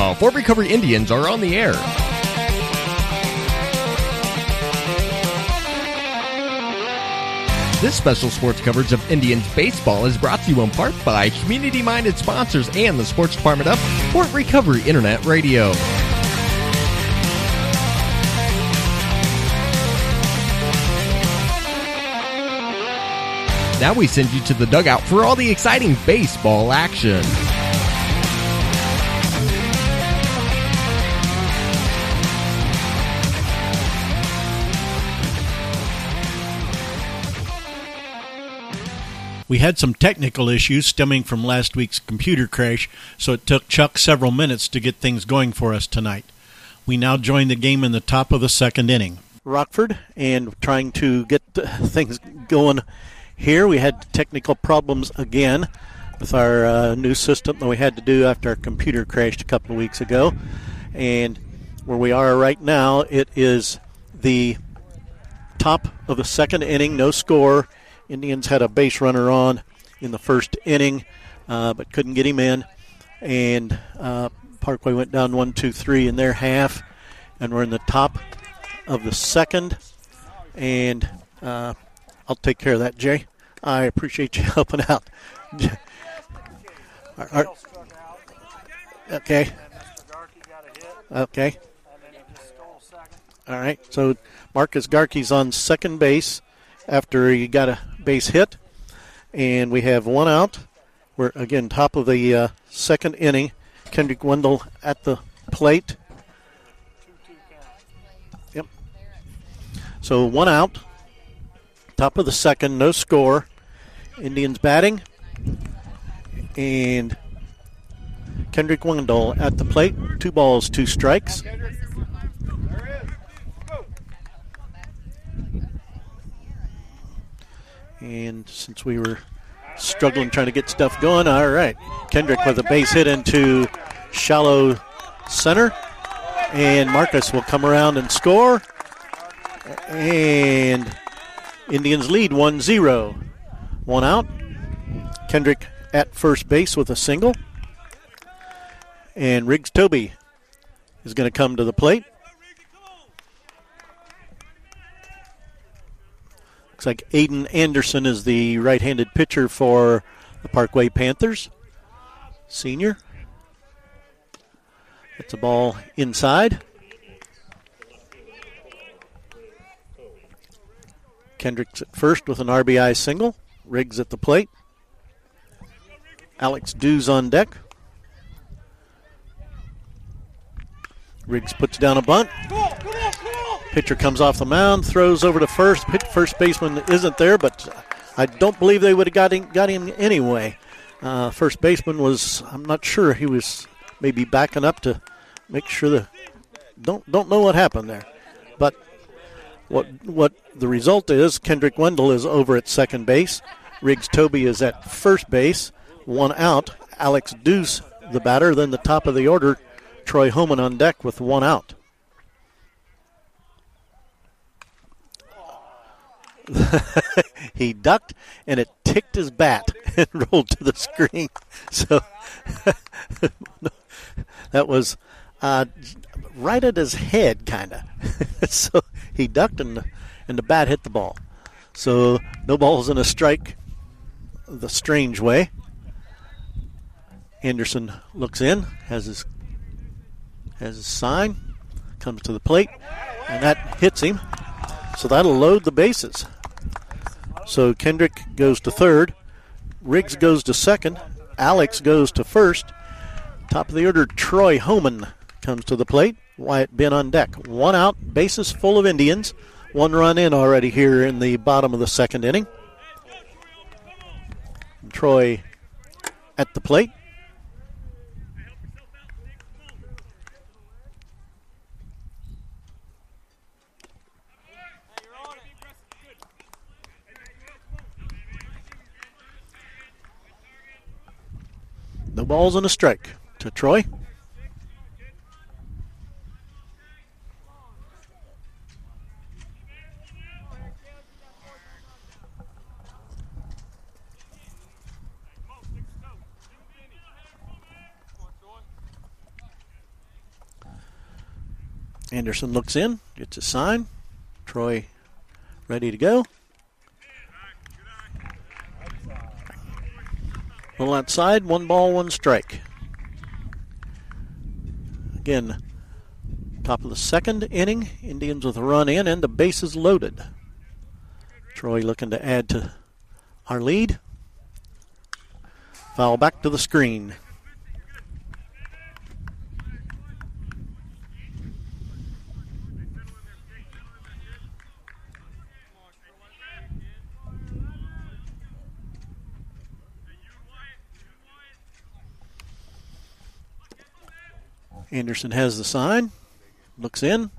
The Fort Recovery Indians are on the air. This special sports coverage of Indians baseball is brought to you in part by community-minded sponsors and the sports department of Fort Recovery Internet Radio. Now we send you to the dugout for all the exciting baseball action. We had some technical issues stemming from last week's computer crash, so it took Chuck several minutes to get things going for us tonight. We now join the game in the top of the second inning. Rockford, and trying to get things going here. We had technical problems again with our new system that we had to do after our computer crashed a couple of weeks ago. And where we are right now, it is the top of the second inning, no score. Indians had a base runner on in the first inning, but couldn't get him in. And Parkway went down 1-2-3 in their half, and we're in the top of the second. And I'll take care of that, Jay. I appreciate you helping out. Okay. Okay. All right. So Marcus Garkey's on second base after he got a base hit, and we have one out. We're again top of the second inning. Kendrick Wendell at the plate. Yep. So one out. Top of the second, no score. Indians batting, and Kendrick Wendell at the plate. 2 balls, 2 strikes. And since we were struggling trying to get stuff going, all right. Kendrick with a base hit into shallow center. And Marcus will come around and score. And Indians lead 1-0. One out. Kendrick at first base with a single. And Riggs Toby is going to come to the plate. Looks like Aiden Anderson is the right-handed pitcher for the Parkway Panthers. Senior. It's a ball inside. Kendrick's at first with an RBI single. Riggs at the plate. Alex Dews on deck. Riggs puts down a bunt. Pitcher comes off the mound, throws over to first. First baseman isn't there, but I don't believe they would have got him anyway. First baseman was, I'm not sure, he was maybe backing up to make sure don't know what happened there. But what the result is, Kendrick Wendell is over at second base. Riggs Toby is at first base. One out. Alex Deuce, the batter. Then the top of the order, Troy Homan on deck with one out. He ducked, and it ticked his bat and rolled to the screen. So that was right at his head, kind of. So he ducked, and the bat hit the ball. So no balls and a strike the strange way. Anderson looks in, has his sign, comes to the plate, and that hits him. So that'll load the bases. So Kendrick goes to third. Riggs goes to second. Alex goes to first. Top of the order, Troy Homan comes to the plate. Wyatt Ben on deck. One out, bases full of Indians. One run in already here in the bottom of the second inning. Troy at the plate. No balls and a strike to Troy. Anderson looks in, gets a sign. Troy ready to go. A little outside, 1 ball, 1 strike. Again, top of the second inning, Indians with a run in and the bases loaded. Troy looking to add to our lead. Foul back to the screen. Anderson has the sign, looks in,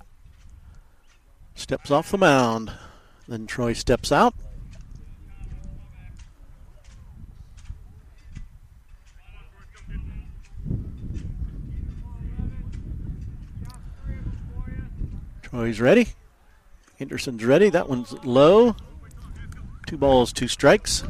steps off the mound. Then Troy steps out. Troy's ready. Anderson's ready. That one's low. 2 balls, 2 strikes.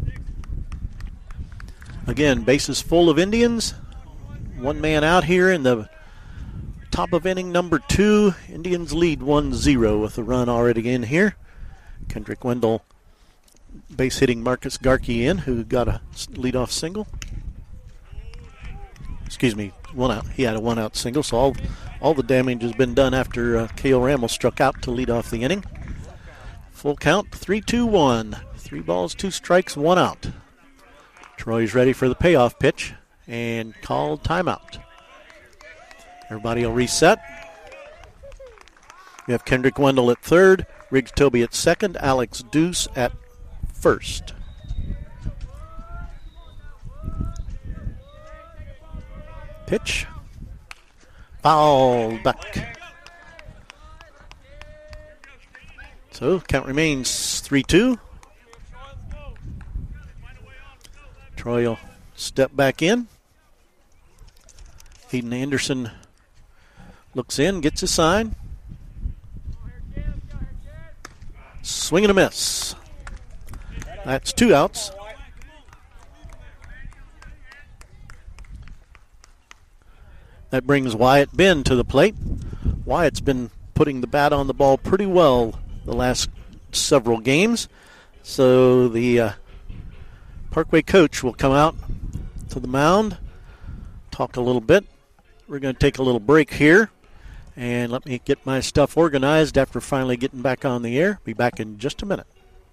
Again, bases full of Indians. 1 man out here in the top of inning number 2. Indians lead 1-0 with a run already in here. Kendrick Wendell base hitting Marcus Garkey in, who got a leadoff single. Excuse me, 1 out. He had a 1-out single, so all the damage has been done after Cale Rammel struck out to lead off the inning. Full count, 3-2-1. 3 balls, 2 strikes, 1 out. Troy's ready for the payoff pitch and called timeout. Everybody will reset. We have Kendrick Wendell at third, Riggs Toby at second, Alex Deuce at first. Pitch. Foul back. So count remains 3-2. Troy will step back in. Hayden Anderson looks in, gets a sign. Swing and a miss. That's 2 outs. That brings Wyatt Ben to the plate. Wyatt's been putting the bat on the ball pretty well the last several games. So the Parkway coach will come out to the mound, talk a little bit. We're going to take a little break here, and let me get my stuff organized after finally getting back on the air. Be back in just a minute.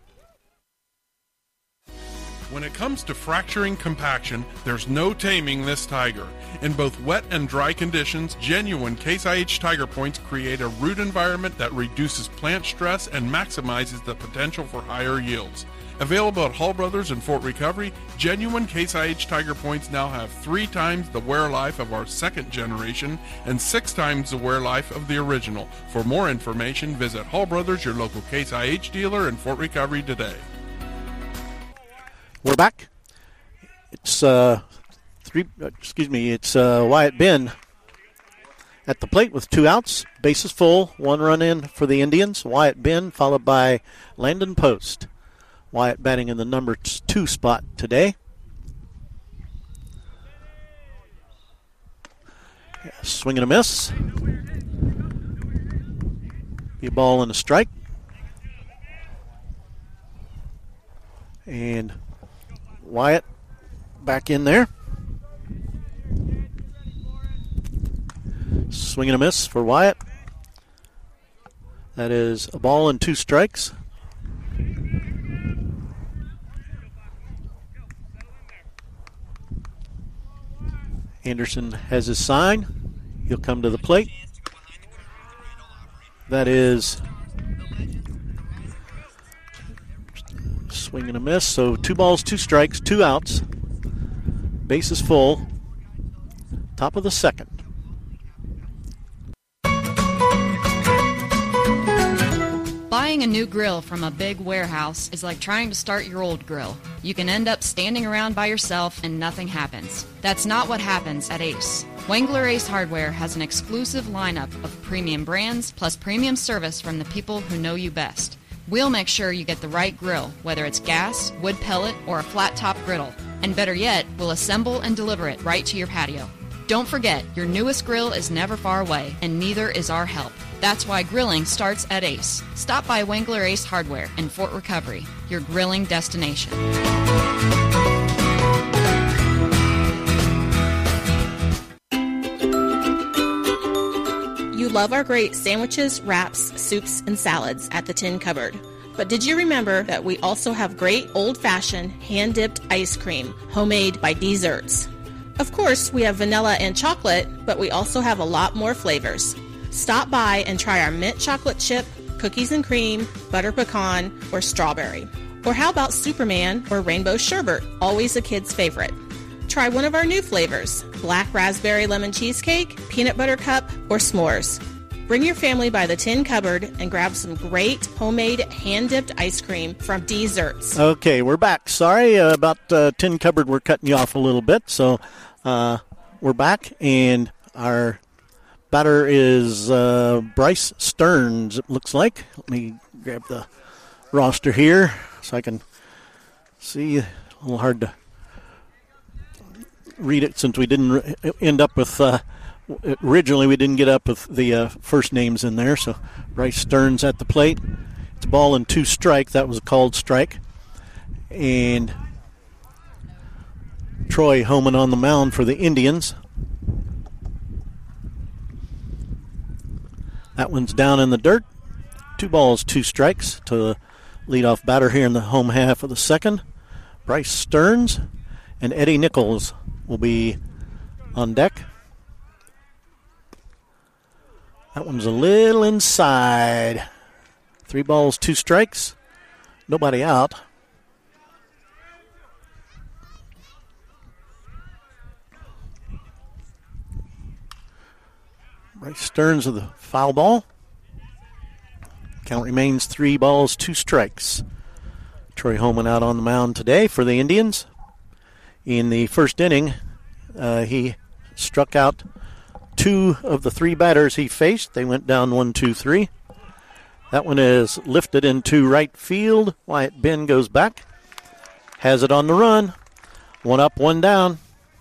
When it comes to fracturing compaction, there's no taming this tiger. In both wet and dry conditions, genuine Case IH Tiger Points create a root environment that reduces plant stress and maximizes the potential for higher yields. Available at Hall Brothers and Fort Recovery, genuine Case IH Tiger Points now have 3 times the wear life of our second generation and 6 times the wear life of the original. For more information, visit Hall Brothers, your local Case IH dealer in Fort Recovery today. We're back. It's Wyatt Ben at the plate with 2 outs. Bases full, 1 run in for the Indians. Wyatt Ben followed by Landon Post. Wyatt batting in the number 2 spot today. Swing and a miss. Be a ball and a strike. And Wyatt back in there. Swing and a miss for Wyatt. That is a ball and 2 strikes. Anderson has his sign. He'll come to the plate. That is swing and a miss. So 2 balls, 2 strikes, 2 outs. Base is full. Top of the second. Buying a new grill from a big warehouse is like trying to start your old grill. You can end up standing around by yourself and nothing happens. That's not what happens at Ace. Wengler Ace Hardware has an exclusive lineup of premium brands plus premium service from the people who know you best. We'll make sure you get the right grill, whether it's gas, wood pellet, or a flat top griddle. And better yet, we'll assemble and deliver it right to your patio. Don't forget, your newest grill is never far away, and neither is our help. That's why grilling starts at Ace. Stop by Wengler Ace Hardware in Fort Recovery, your grilling destination. You love our great sandwiches, wraps, soups, and salads at the Tin Cupboard. But did you remember that we also have great old-fashioned hand-dipped ice cream, homemade by Desserts? Of course, we have vanilla and chocolate, but we also have a lot more flavors. Stop by and try our mint chocolate chip, cookies and cream, butter pecan, or strawberry. Or how about Superman or rainbow sherbet, always a kid's favorite. Try one of our new flavors, black raspberry lemon cheesecake, peanut butter cup, or s'mores. Bring your family by the Tin Cupboard and grab some great homemade hand-dipped ice cream from Desserts. Okay, we're back. Sorry about Tin Cupboard. We're cutting you off a little bit. So we're back, and our batter is Bryce Stearns, it looks like. Let me grab the roster here so I can see. A little hard to read it since we didn't end up with originally we didn't get up with the first names in there. So Bryce Stearns at the plate. It's a ball and 2 strike. That was a called strike. And Troy Homan on the mound for the Indians. That one's down in the dirt. 2 balls, 2 strikes to leadoff batter here in the home half of the second. Bryce Stearns and Eddie Nichols will be on deck. That one's a little inside. 3 balls, 2 strikes. Nobody out. Bryce Stearns with the foul ball. Count remains 3 balls, 2 strikes. Troy Homan out on the mound today for the Indians. In the first inning, he struck out 2 of the 3 batters he faced. They went down 1, 2, 3. That one is lifted into right field. Wyatt Ben goes back. Has it on the run. 1 up, 1 down.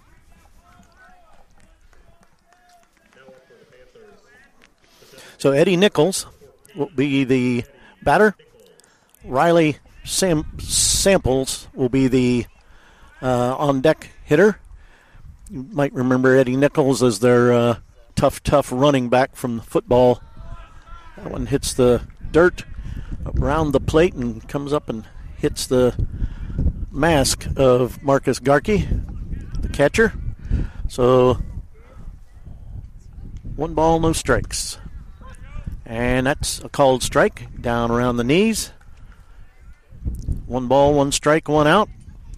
So Eddie Nichols will be the batter. Riley Samples will be the on-deck hitter. You might remember Eddie Nichols as their tough running back from football. That one hits the dirt around the plate and comes up and hits the mask of Marcus Garkey, the catcher. So 1 ball, no strikes. And that's a called strike down around the knees. 1 ball, 1 strike, 1 out.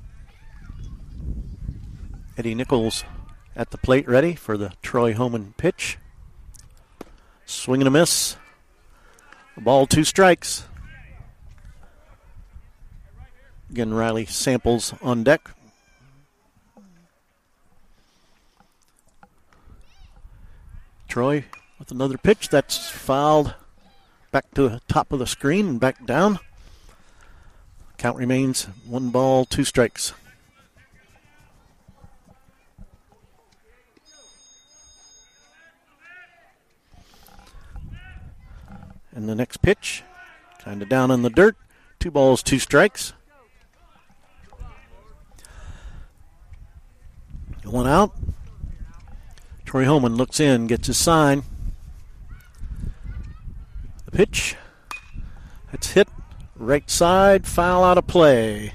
Eddie Nichols at the plate ready for the Troy Homan pitch. Swing and a miss. A ball, 2 strikes. Again, Riley Samples on deck. Troy with another pitch that's fouled back to the top of the screen and back down. Count remains 1 ball, 2 strikes. And the next pitch, kind of down in the dirt. 2 balls, 2 strikes. 1 out. Troy Homan looks in, gets his sign. The pitch. It's hit right side, foul out of play.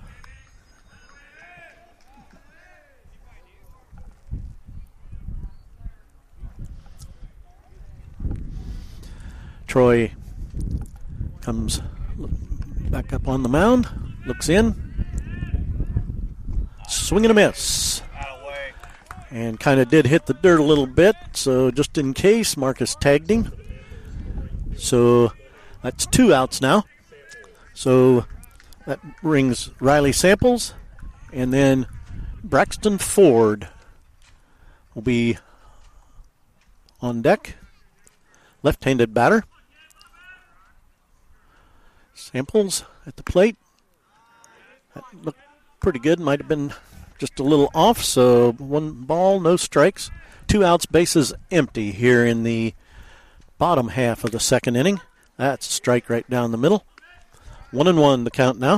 Troy comes back up on the mound, looks in, swing and a miss. And kind of did hit the dirt a little bit, so just in case, Marcus tagged him. So that's 2 outs now. So that brings Riley Samples, and then Braxton Ford will be on deck. Left-handed batter. Samples at the plate. That looked pretty good. Might have been just a little off, so 1 ball, no strikes. 2 outs, bases empty here in the bottom half of the second inning. That's a strike right down the middle. 1-1 the count now.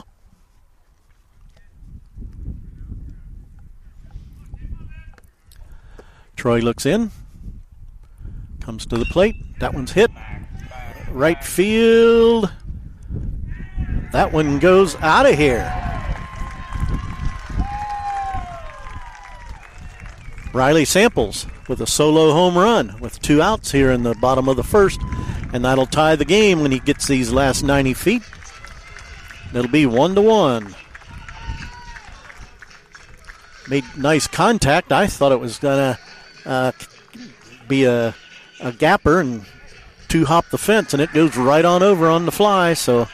Troy looks in. Comes to the plate. That one's hit. Right field. That one goes out of here. Riley Samples with a solo home run with 2 outs here in the bottom of the first, and that'll tie the game when he gets these last 90 feet. It'll be 1-1. Made nice contact. I thought it was going to be a gapper and 2-hop the fence, and it goes right on over on the fly. So,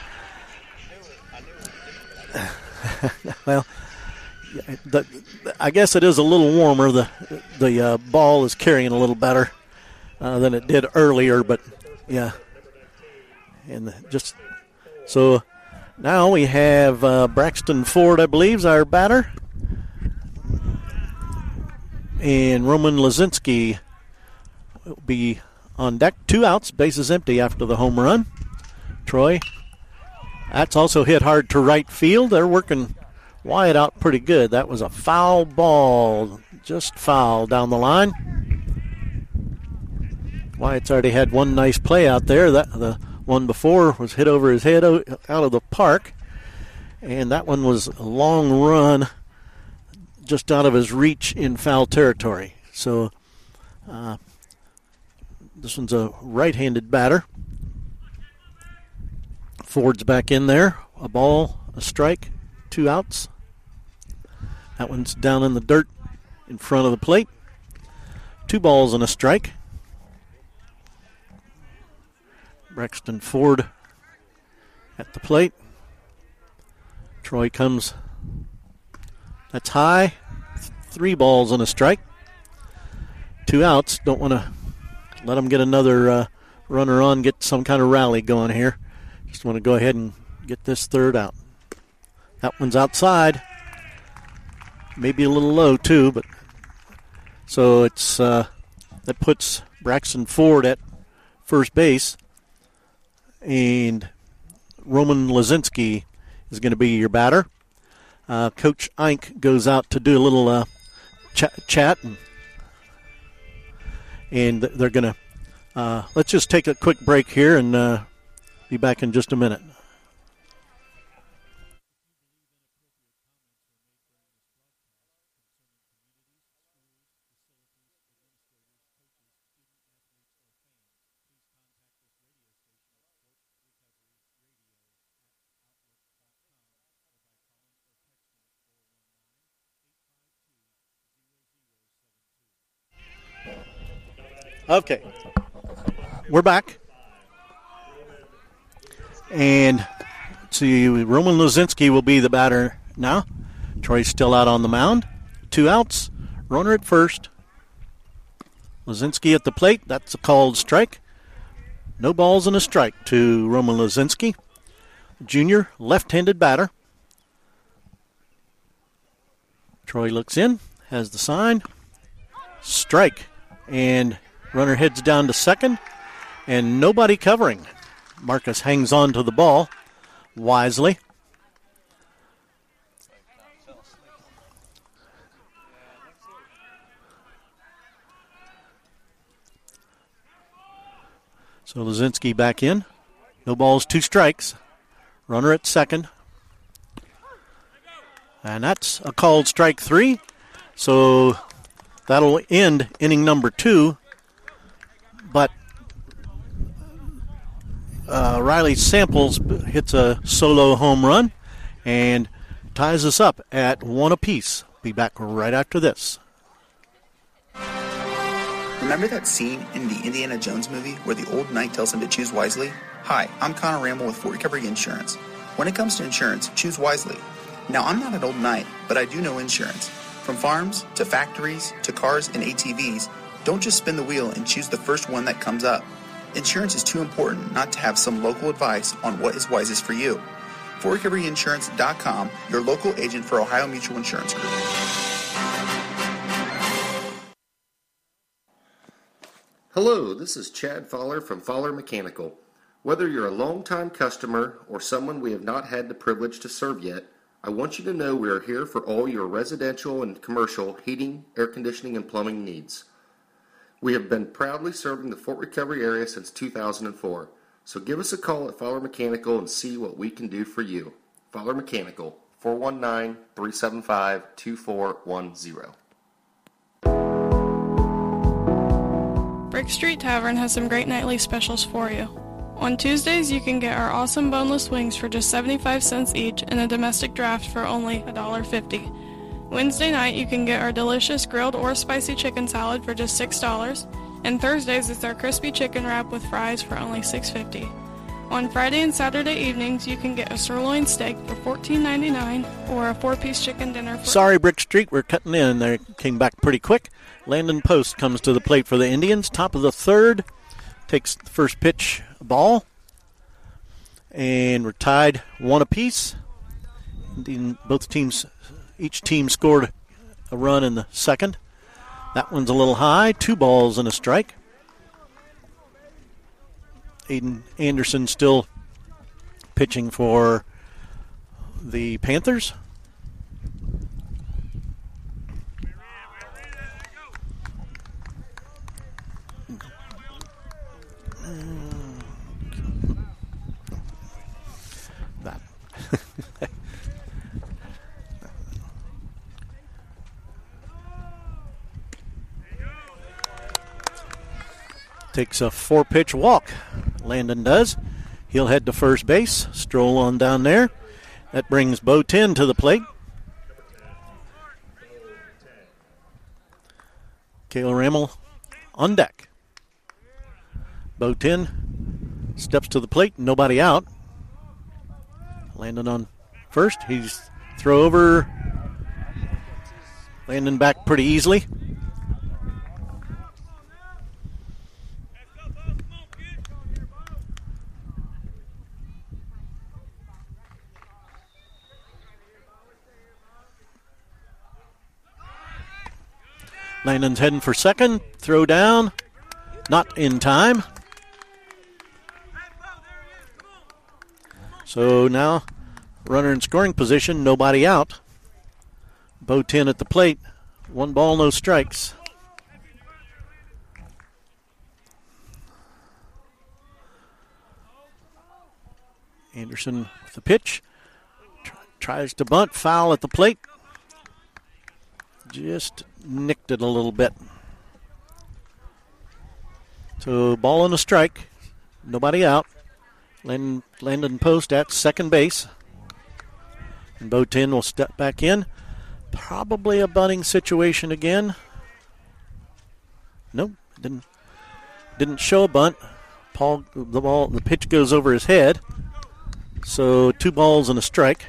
well, I guess it is a little warmer. The ball is carrying a little better than it did earlier, but yeah. And just so now we have Braxton Ford, I believe, is our batter, and Roman Lazinski will be on deck. 2 outs, bases empty after the home run. Troy, that's also hit hard to right field. They're working Wyatt out pretty good. That was a foul ball, just foul down the line. Wyatt's already had one nice play out there. The one before was hit over his head out of the park, and that one was a long run just out of his reach in foul territory. So this one's a right-handed batter. Ford's back in there. A ball, a strike, 2 outs. That one's down in the dirt in front of the plate. 2 balls and a strike. Braxton Ford at the plate. Troy comes. That's high. 3 balls and a strike. 2 outs. Don't want to let them get another runner on, get some kind of rally going here. Just want to go ahead and get this third out. That one's outside. Maybe a little low, too, but so it's that puts Braxton Ford at first base, and Roman Lazinski is going to be your batter. Coach Eink goes out to do a little chat, and they're going to let's just take a quick break here and be back in just a minute. Okay, we're back. And let's see, Roman Lazinski will be the batter now. Troy's still out on the mound. 2 outs, runner at first. Lazinski at the plate. That's a called strike. No balls and a strike to Roman Lazinski. Junior, left-handed batter. Troy looks in, has the sign. Strike. And runner heads down to second, and nobody covering. Marcus hangs on to the ball wisely. So Lazinski back in. No balls, 2 strikes. Runner at second. And that's a called strike 3. So that'll end inning number 2. But Riley Samples hits a solo home run and ties us up at 1 apiece. Be back right after this. Remember that scene in the Indiana Jones movie where the old knight tells him to choose wisely? Hi, I'm Connor Ramble with Fort Recovery Insurance. When it comes to insurance, choose wisely. Now, I'm not an old knight, but I do know insurance. From farms to factories to cars and ATVs, don't just spin the wheel and choose the first one that comes up. Insurance is too important not to have some local advice on what is wisest for you. ForRecoveryInsurance.com, your local agent for Ohio Mutual Insurance Group. Hello, this is Chad Fowler from Fowler Mechanical. Whether you're a longtime customer or someone we have not had the privilege to serve yet, I want you to know we are here for all your residential and commercial heating, air conditioning, and plumbing needs. We have been proudly serving the Fort Recovery area since 2004, so give us a call at Fowler Mechanical and see what we can do for you. Fowler Mechanical, 419-375-2410. Brick Street Tavern has some great nightly specials for you. On Tuesdays, you can get our awesome boneless wings for just 75 cents each and a domestic draft for only $1.50. Wednesday night, you can get our delicious grilled or spicy chicken salad for just $6. And Thursdays, it's our crispy chicken wrap with fries for only $6.50. On Friday and Saturday evenings, you can get a sirloin steak for $14.99 or a 4-piece chicken dinner for... Sorry, Brick Street, we're cutting in. They came back pretty quick. Landon Post comes to the plate for the Indians. Top of the third. Takes the first pitch ball. And we're tied 1 apiece. Each team scored a run in the second. That one's a little high. 2 balls and a strike. Aiden Anderson still pitching for the Panthers. That. Takes a 4-pitch walk. Landon does. He'll head to first base. Stroll on down there. That brings Bo 10 to the plate. Cale Rammel on deck. Bo 10 steps to the plate. Nobody out. Landon on first. He's throw over. Landon back pretty easily. Landon's heading for second. Throw down. Not in time. So now, runner in scoring position. Nobody out. Bo 10 at the plate. 1 ball, no strikes. Anderson with the pitch. Tries to bunt. Foul at the plate. Just nicked it a little bit. So ball and a strike. Nobody out. Landon Post at second base. And Bo 10 will step back in. Probably a bunting situation again. Nope, didn't show a bunt. The pitch goes over his head. So 2 balls and a strike.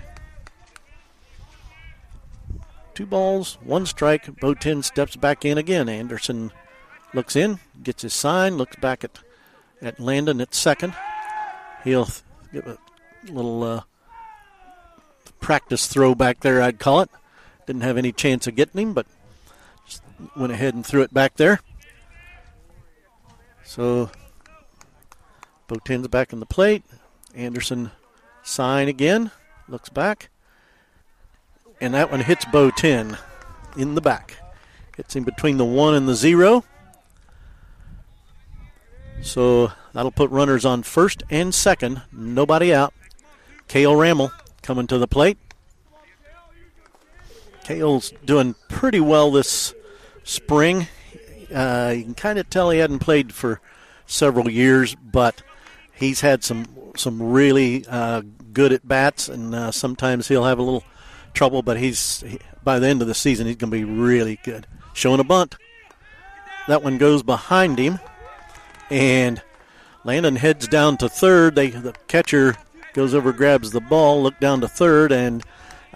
2 balls, 1 strike. Bo 10 steps back in again. Anderson looks in, gets his sign, looks back at Landon at second. He'll give a little practice throw back there, I'd call it. Didn't have any chance of getting him, but just went ahead and threw it back there. So Bo 10's back in the plate. Anderson sign again, looks back. And that one hits Bo 10 in the back. Hits him between the 1 and the 0. So that'll put runners on first and second. Nobody out. Cale Rammel coming to the plate. Cale's doing pretty well this spring. You can kind of tell he hadn't played for several years, but he's had some really good at-bats, and sometimes he'll have a little trouble, but by the end of the season, he's going to be really good. Showing a bunt. That one goes behind him, and Landon heads down to third. The catcher goes over, grabs the ball, look down to third, and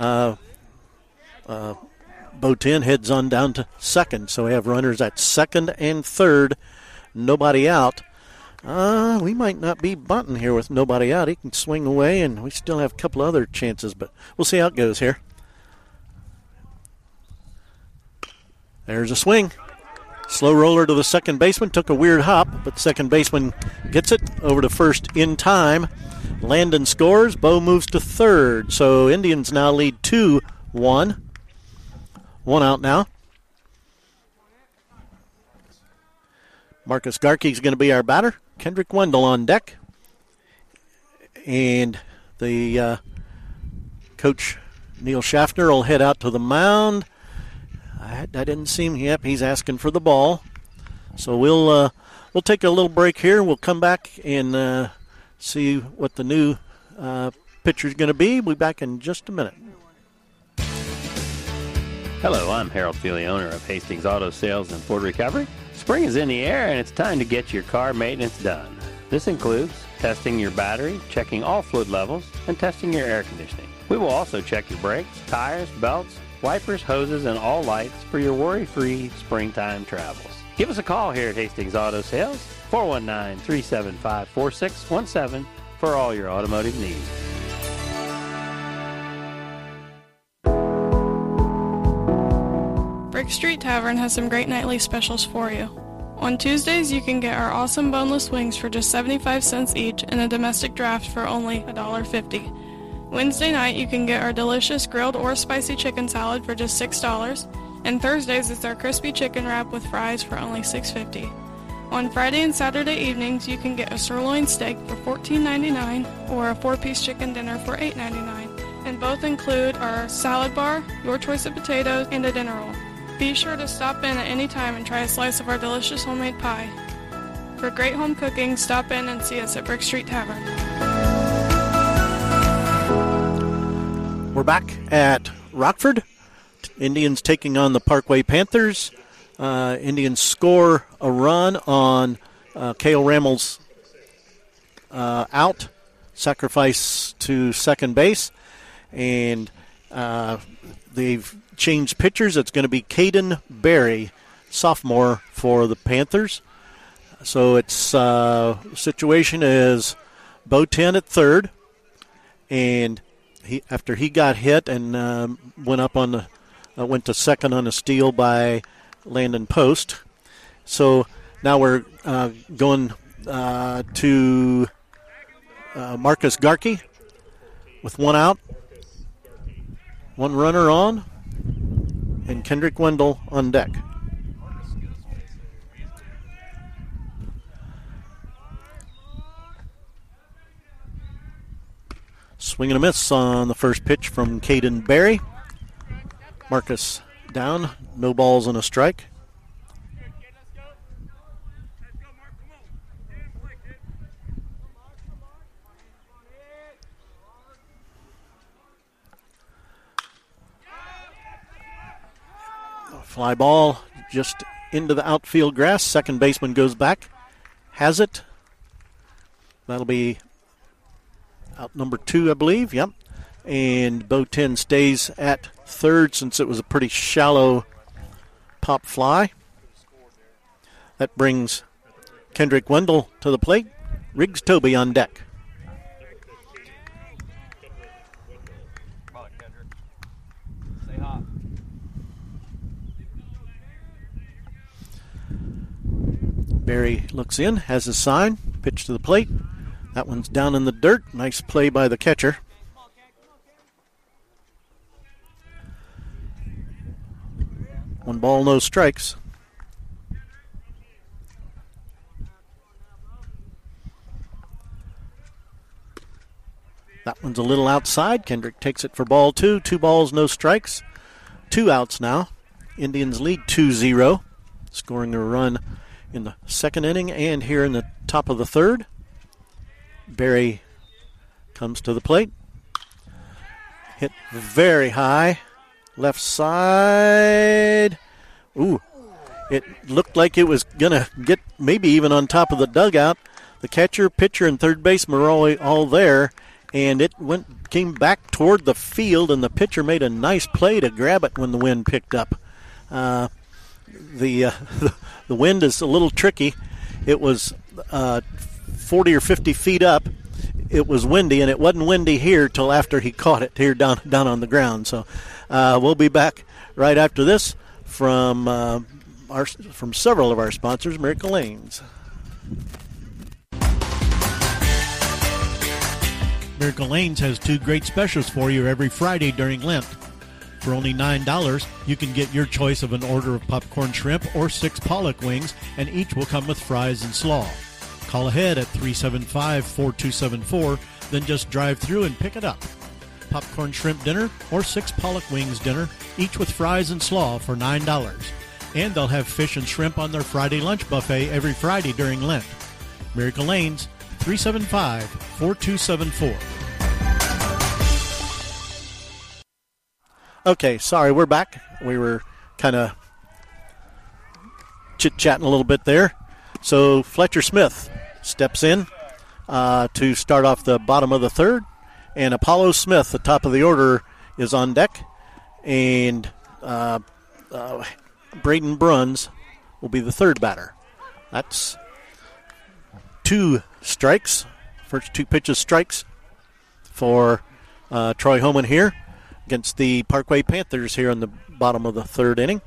Bo 10 heads on down to second. So we have runners at second and third. Nobody out. We might not be bunting here with nobody out. He can swing away, and we still have a couple other chances, but we'll see how it goes here. There's a swing. Slow roller to the second baseman. Took a weird hop, but second baseman gets it over to first in time. Landon scores. Bo moves to third. So Indians now lead 2-1. 1 out now. Marcus Garkey's going to be our batter. Kendrick Wendell on deck. And the coach, Neil Schaffner, will head out to the mound. I didn't see him. Yep, he's asking for the ball. So we'll take a little break here. We'll come back and see what the new pitcher's going to be. We'll be back in just a minute. Hello, I'm Harold Feely, owner of Hastings Auto Sales and Ford Recovery. Spring is in the air and it's time to get your car maintenance done. This includes testing your battery, checking all fluid levels, and testing your air conditioning. We will also check your brakes, tires, belts, wipers, hoses, and all lights for your worry-free springtime travels. Give us a call here at Hastings Auto Sales, 419-375-4617 for all your automotive needs. Brick Street Tavern has some great nightly specials for you. On Tuesdays, you can get our awesome boneless wings for just 75 cents each and a domestic draft for only $1.50. Wednesday night, you can get our delicious grilled or spicy chicken salad for just $6. And Thursdays, it's our crispy chicken wrap with fries for only $6.50. On Friday and Saturday evenings, you can get a sirloin steak for $14.99 or a 4-piece chicken dinner for $8.99. And both include our salad bar, your choice of potatoes, and a dinner roll. Be sure to stop in at any time and try a slice of our delicious homemade pie. For great home cooking, stop in and see us at Brick Street Tavern. We're back at Rockford. Indians taking on the Parkway Panthers. Indians score a run on Cale Rammel's out, sacrifice to second base. And they've changed pitchers. It's going to be Caden Berry, sophomore, for the Panthers. So its situation is Bo 10 at third, and after he got hit and went to second on a steal by Landon Post. So now we're going to Marcus Garkey with 1 out, 1 runner on, and Kendrick Wendell on deck. Swing and a miss on the first pitch from Caden Berry. Marcus down, no balls and a strike. Fly ball just into the outfield grass. Second baseman goes back. Has it. That'll be out number 2, I believe. Yep. And Bo 10 stays at third since it was a pretty shallow pop fly. That brings Kendrick Wendell to the plate. Riggs Toby on deck. Berry looks in, has his sign, pitch to the plate. That one's down in the dirt. Nice play by the catcher. One ball, no strikes. That one's a little outside. Kendrick takes it for ball 2. 2 balls, no strikes. 2 outs now. Indians lead 2-0, scoring a run in the second inning and here in the top of the third. Berry comes to the plate. Hit very high. Left side. Ooh. It looked like it was going to get maybe even on top of the dugout. The catcher, pitcher, and third baseman were all there, and it came back toward the field, and the pitcher made a nice play to grab it when the wind picked up. The wind is a little tricky. It was 40 or 50 feet up. It was windy, and it wasn't windy here till after he caught it here down on the ground. So we'll be back right after this from from several of our sponsors, Miracle Lanes. Miracle Lanes has 2 great specials for you every Friday during Lent. For only $9, you can get your choice of an order of popcorn shrimp or 6 pollock wings, and each will come with fries and slaw. Call ahead at 375-4274, then just drive through and pick it up. Popcorn shrimp dinner or 6 pollock wings dinner, each with fries and slaw for $9. And they'll have fish and shrimp on their Friday lunch buffet every Friday during Lent. Miracle Lanes, 375-4274. Okay, sorry, we're back. We were kind of chit-chatting a little bit there. So Fletcher Smith steps in to start off the bottom of the third. And Apollo Smith, the top of the order, is on deck. And Braden Bruns will be the third batter. That's 2 strikes, first 2 pitches strikes for Troy Homan here against the Parkway Panthers here in the bottom of the third inning.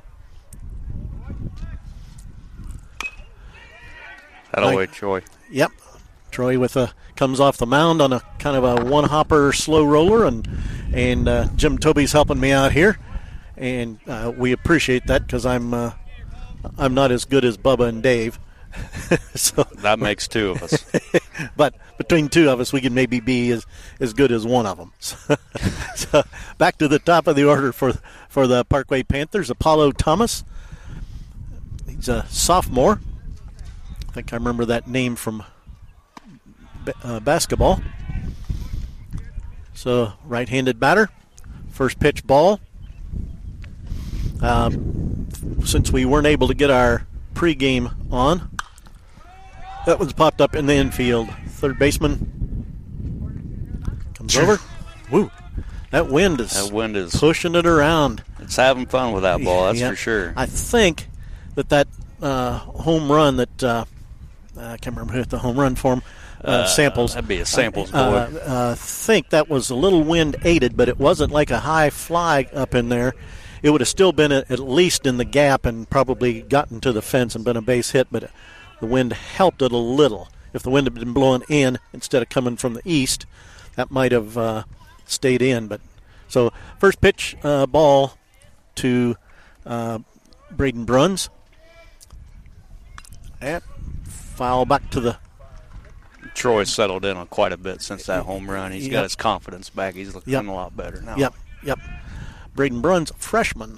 That'll wait, Troy. Yep. Troy comes off the mound on a kind of a one-hopper slow roller, and Jim Tobey's helping me out here, and we appreciate that because I'm not as good as Bubba and Dave. So that makes 2 of us. But between 2 of us, we can maybe be as good as one of them. So back to the top of the order for the Parkway Panthers, Apollo Thomas. He's a sophomore. I think I remember that name from basketball. So right-handed batter. First pitch ball. Since we weren't able to get our pregame on, that one's popped up in the infield. Third baseman comes over. Woo! That wind is pushing it around. It's having fun with that ball, that's for sure. I think that home run that I can't remember who hit the home run for him. Samples. That'd be a Samples boy. I think that was a little wind aided, but it wasn't like a high fly up in there. It would have still been at least in the gap and probably gotten to the fence and been a base hit, but the wind helped it a little. If the wind had been blowing in instead of coming from the east, that might have stayed in. But so first pitch ball to Braden Bruns. And foul back to the. Troy's settled in on quite a bit since that home run. He's got his confidence back. He's looking a lot better now. Yep. Braden Bruns, freshman.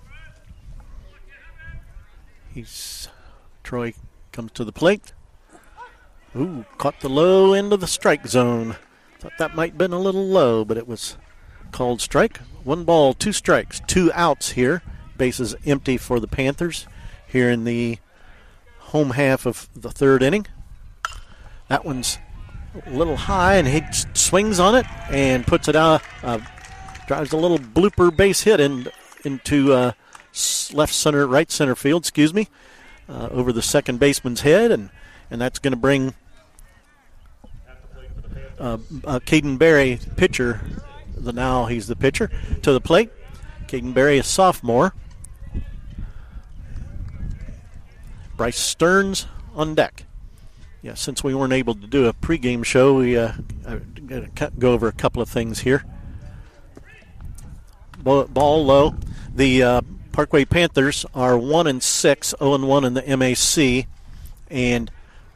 Troy comes to the plate. Ooh, caught the low end of the strike zone. Thought that might have been a little low, but it was called strike. 1 ball, 2 strikes, 2 outs here. Bases empty for the Panthers here in the home half of the third inning. That one's a little high, and he swings on it and puts it out. Drives a little blooper base hit into right center field, over the second baseman's head, and that's going to bring Caden Berry, pitcher. Now he's the pitcher, to the plate. Caden Berry, a sophomore. Bryce Stearns on deck. Yeah, since we weren't able to do a pregame show, we go over a couple of things here. Ball low. The Parkway Panthers are 1-6, 0-1 in the MAC, and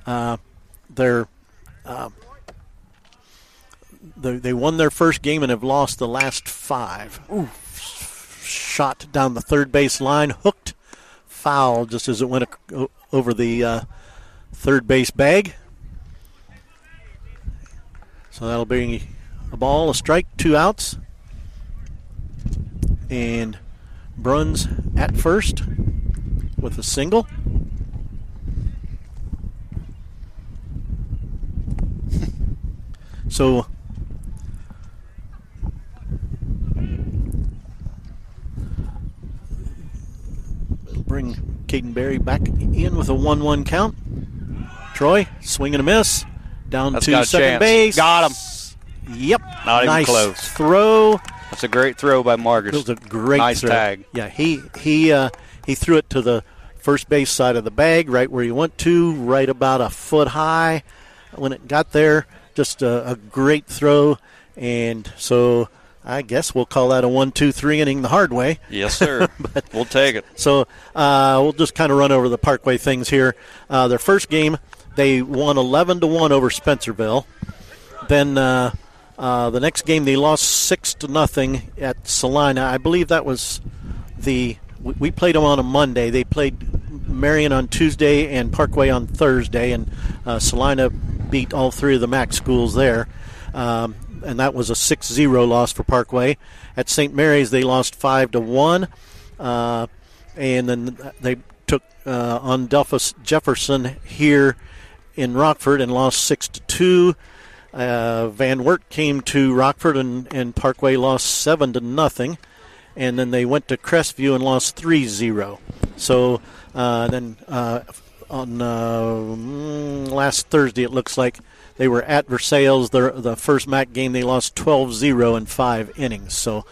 they won their first game and have lost the last 5. Ooh. Shot down the third base line, hooked, foul just as it went over the third base bag. So that'll be a ball, a strike, 2 outs. And Bruns at first with a single. So bring Caden Berry back in with a 1-1 count. Troy, swing and a miss. Down to second base. Got him. Yep. Not even close. Throw. That's a great throw by Margus. It was a great nice throw. Tag. Yeah, he threw it to the first base side of the bag, right where you want to, right about a foot high. When it got there, just a great throw. And so I guess we'll call that a 1-2-3 inning the hard way. Yes, sir. We'll take it. So we'll just kind of run over the Parkway things here. Their first game, they won 11-1 over Spencerville. Then the next game, they lost 6-0 at Salina. I believe that was we played them on a Monday. They played Marion on Tuesday and Parkway on Thursday, and Salina beat all three of the MAC schools there. And that was a 6-0 loss for Parkway. At St. Mary's, they lost 5-1, and then they took on Jefferson here in Rockford and lost 6-2. Van Wert came to Rockford and Parkway lost 7-0, and then they went to Crestview and lost 3-0. So then on last Thursday, it looks like they were at Versailles. The first MAC game, they lost 12-0 in 5 innings. So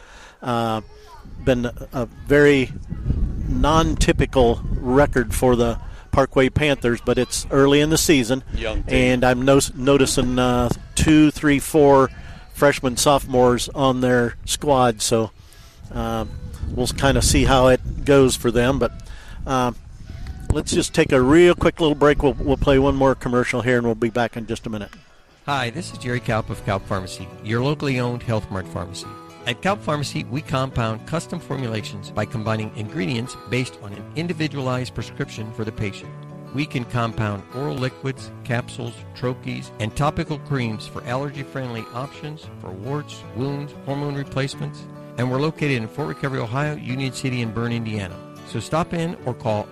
been a very non-typical record for the Parkway Panthers, but it's early in the season. And I'm noticing 2, 3, 4 freshmen, sophomores on their squad. So we'll kind of see how it goes for them. But let's just take a real quick little break. We'll play one more commercial here, and we'll be back in just a minute. Hi, this is Jerry Kalp of Kalp Pharmacy, your locally owned Health Mart pharmacy. At Kalp Pharmacy, we compound custom formulations by combining ingredients based on an individualized prescription for the patient. We can compound oral liquids, capsules, troches, and topical creams for allergy-friendly options for warts, wounds, hormone replacements. And we're located in Fort Recovery, Ohio, Union City, and Bern, Indiana. So stop in or call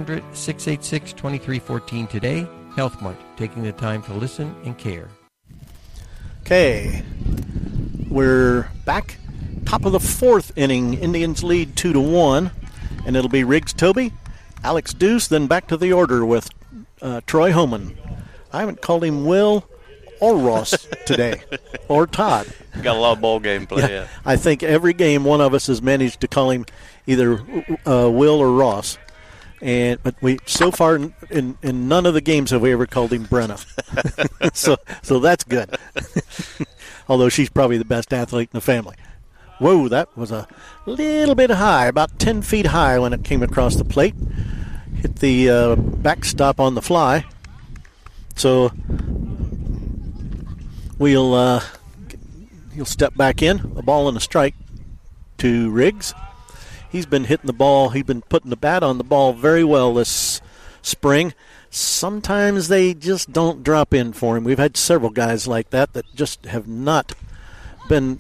800-686-2314 today. Health Mart, taking the time to listen and care. Okay, we're back. Top of the 4th inning, Indians lead 2-1, and it'll be Riggs Toby, Alex Deuce, then back to the order with Troy Homan. I haven't called him Will or Ross today, or Todd. Got a lot of ball game play. Yeah. I think every game one of us has managed to call him either Will or Ross. But we so far in none of the games have we ever called him Brenna. so that's good. Although she's probably the best athlete in the family. Whoa, that was a little bit high, about 10 feet high when it came across the plate. Hit the backstop on the fly. So he'll step back in, a ball and a strike to Riggs. He's been hitting the ball. He's been putting the bat on the ball very well this spring. Sometimes they just don't drop in for him. We've had several guys like that just have not been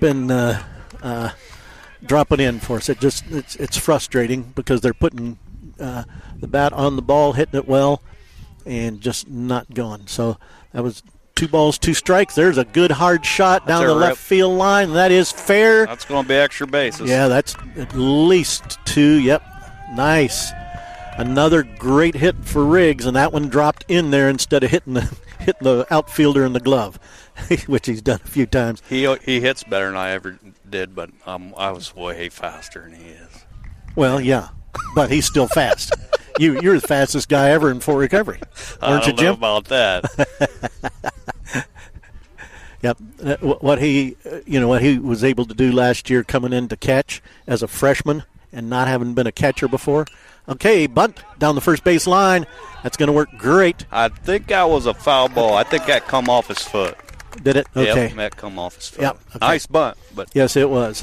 dropping in for us. It's frustrating because they're putting the bat on the ball, hitting it well, and just not going. So that was 2 balls, 2 strikes. There's a good hard shot down the left field line. That is fair. That's going to be extra bases. Yeah, that's at least 2. Yep, nice. Another great hit for Riggs, and that one dropped in there instead of hitting the outfielder in the glove, which he's done a few times. He hits better than I ever did, but I was way faster than he is. Well, yeah, but he's still fast. You're the fastest guy ever in Fort Recovery, aren't you, Jim? I don't know about that. Yep. What he was able to do last year, coming in to catch as a freshman and not having been a catcher before. Okay, bunt down the first base line. That's going to work great. I think that was a foul ball. I think that come off his foot. Did it? Okay. Yep, that come off his foot. Yep. Okay. Nice bunt, but yes, it was.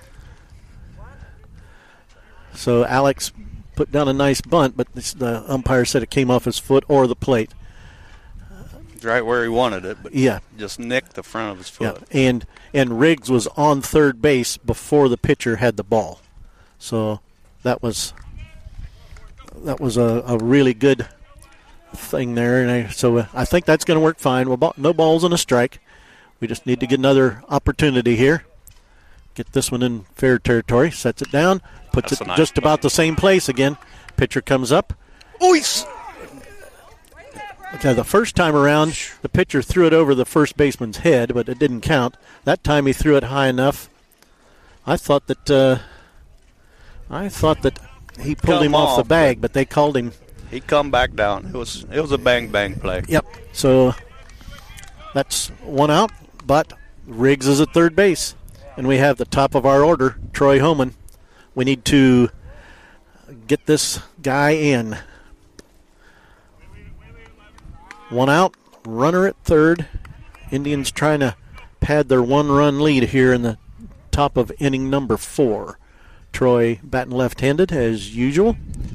So Alex put down a nice bunt, but the umpire said it came off his foot or the plate. Right where he wanted it, but just nicked the front of his foot. Yeah. And Riggs was on third base before the pitcher had the ball. So that was a really good thing there. And so I think that's going to work fine. Well, no balls and a strike. We just need to get another opportunity here. Get this one in fair territory. Sets it down. Puts it just about the same place again. Pitcher comes up. Ois! Okay, the first time around, the pitcher threw it over the first baseman's head, but it didn't count. That time he threw it high enough. I thought that he pulled him off the bag, but they called him. He come back down. It was a bang play. Yep. So that's one out, but Riggs is at third base, and we have the top of our order, Troy Homan. We need to get this guy in. One out, runner at third. Indians trying to pad their one-run lead here in the top of inning number 4. Troy batting left-handed as usual.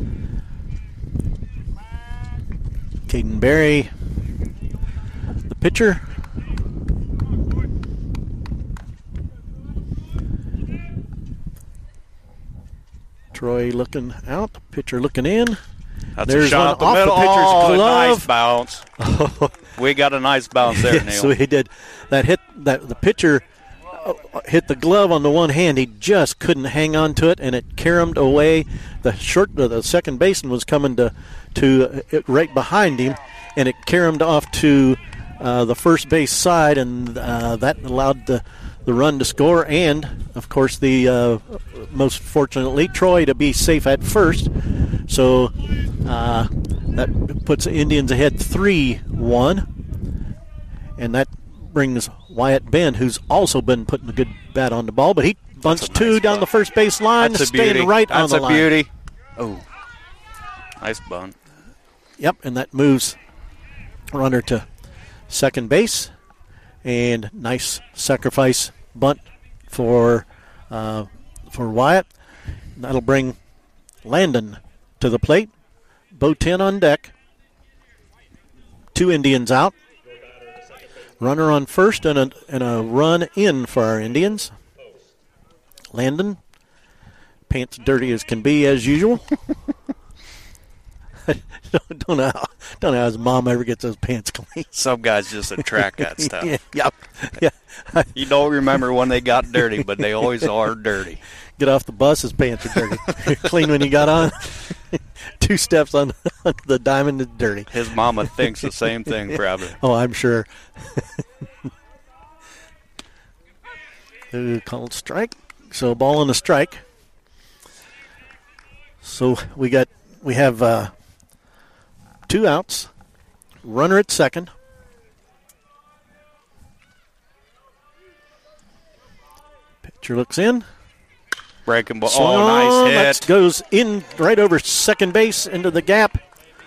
Caden Berry, the pitcher. Troy looking out, pitcher looking in. That's There's a shot one up the off middle. the pitcher's glove. Nice bounce. We got a nice bounce there, Neil. Yes, we did. The pitcher hit the glove on the one hand. He just couldn't hang on to it, and it caromed away. The second baseman was coming to right behind him, and it caromed off to the first base side, and that allowed the run to score, and of course most fortunately Troy to be safe at first. So that puts the Indians ahead 3-1, and that brings Wyatt Ben, who's also been putting a good bat on the ball, but he bunts two down the first base line, staying right on the line. That's a beauty. Oh, nice bunt. Yep, and that moves runner to second base, and nice sacrifice bunt for Wyatt. That'll bring Landon to the plate. Bo 10 on deck. 2 Indians out. Runner on first and a run in for our Indians. Landon, pants dirty as can be as usual. don't know how his mom ever gets those pants clean. Some guys just attract that stuff. Yep. Yeah. You don't remember when they got dirty, but they always are dirty. Get off the bus, his pants are dirty. Clean when you got on. 2 steps on the diamond is dirty. His mama thinks the same thing, probably. Oh, I'm sure. Called strike. So ball and a strike. So we have 2 outs. Runner at second. Pitcher looks in. Breaking ball. Oh, nice hit. That goes in right over second base into the gap.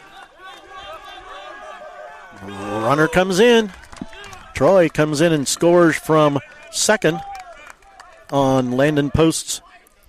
Runner comes in. Troy comes in and scores from second on Landon Post's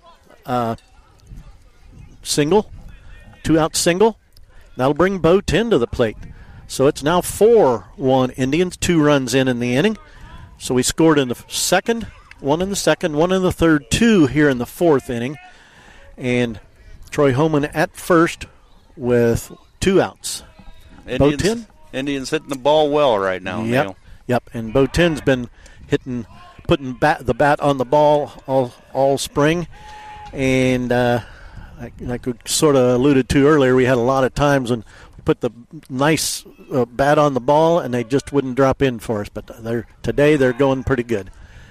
single. 2-out single. That'll bring Bo 10 to the plate. So it's now 4-1 Indians, 2 runs in the inning. So we scored in the second, 1 in the second, 1 in the third, 2 here in the 4th inning. And Troy Homan at first with 2 outs. Bo 10. Indians hitting the ball well right now, Yep. Neil. Yep, and Bo 10's been putting the bat on the ball all spring. And like we sort of alluded to earlier, we had a lot of times when we put the nice bat on the ball and they just wouldn't drop in for us. But today they're going pretty good.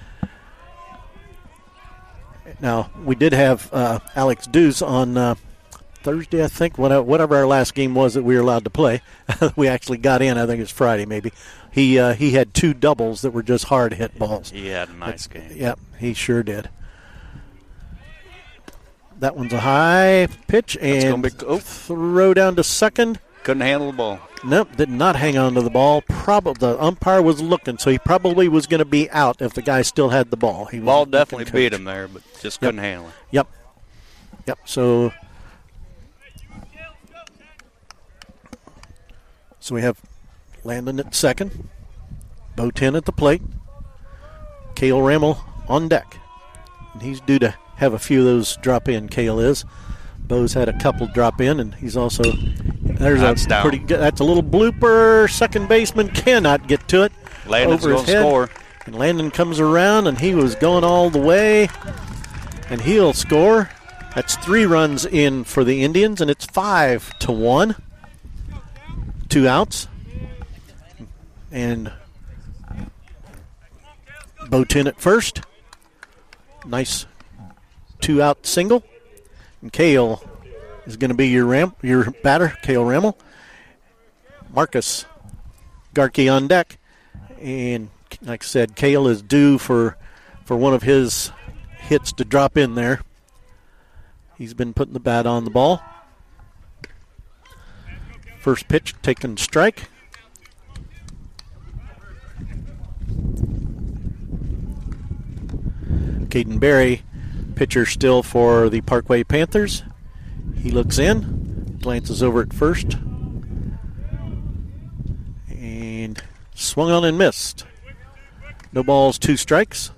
Now, we did have Alex Deuce on Thursday, I think, whatever our last game was that we were allowed to play. We actually got in, I think it was Friday maybe. He had 2 doubles that were just hard hit balls. He had a nice game. Yep, he sure did. That one's a high pitch and throw down to second. Couldn't handle the ball. Nope, did not hang on to the ball. The umpire was looking, so he probably was going to be out if the guy still had the ball. Ball definitely beat him there, but just couldn't handle it. Yep. So we have Landon at second, Bo 10 at the plate, Cale Rammel on deck. And he's due to have a few of those drop in, Cale is. Bo's had a couple drop in, and he's also that's pretty good. That's a little blooper. Second baseman cannot get to it. Landon's going to score. And Landon comes around, and he was going all the way, and he'll score. That's 3 runs in for the Indians, and it's 5-1. 2 outs. And Bo 10 at first. Nice 2-out single. And Cale is going to be your batter, Cale Rammel. Marcus Garkey on deck. And like I said, Cale is due for one of his hits to drop in there. He's been putting the bat on the ball. First pitch, taken strike. Caden Berry, pitcher still for the Parkway Panthers. He looks in, glances over at first, and swung on and missed. No balls, 2 strikes.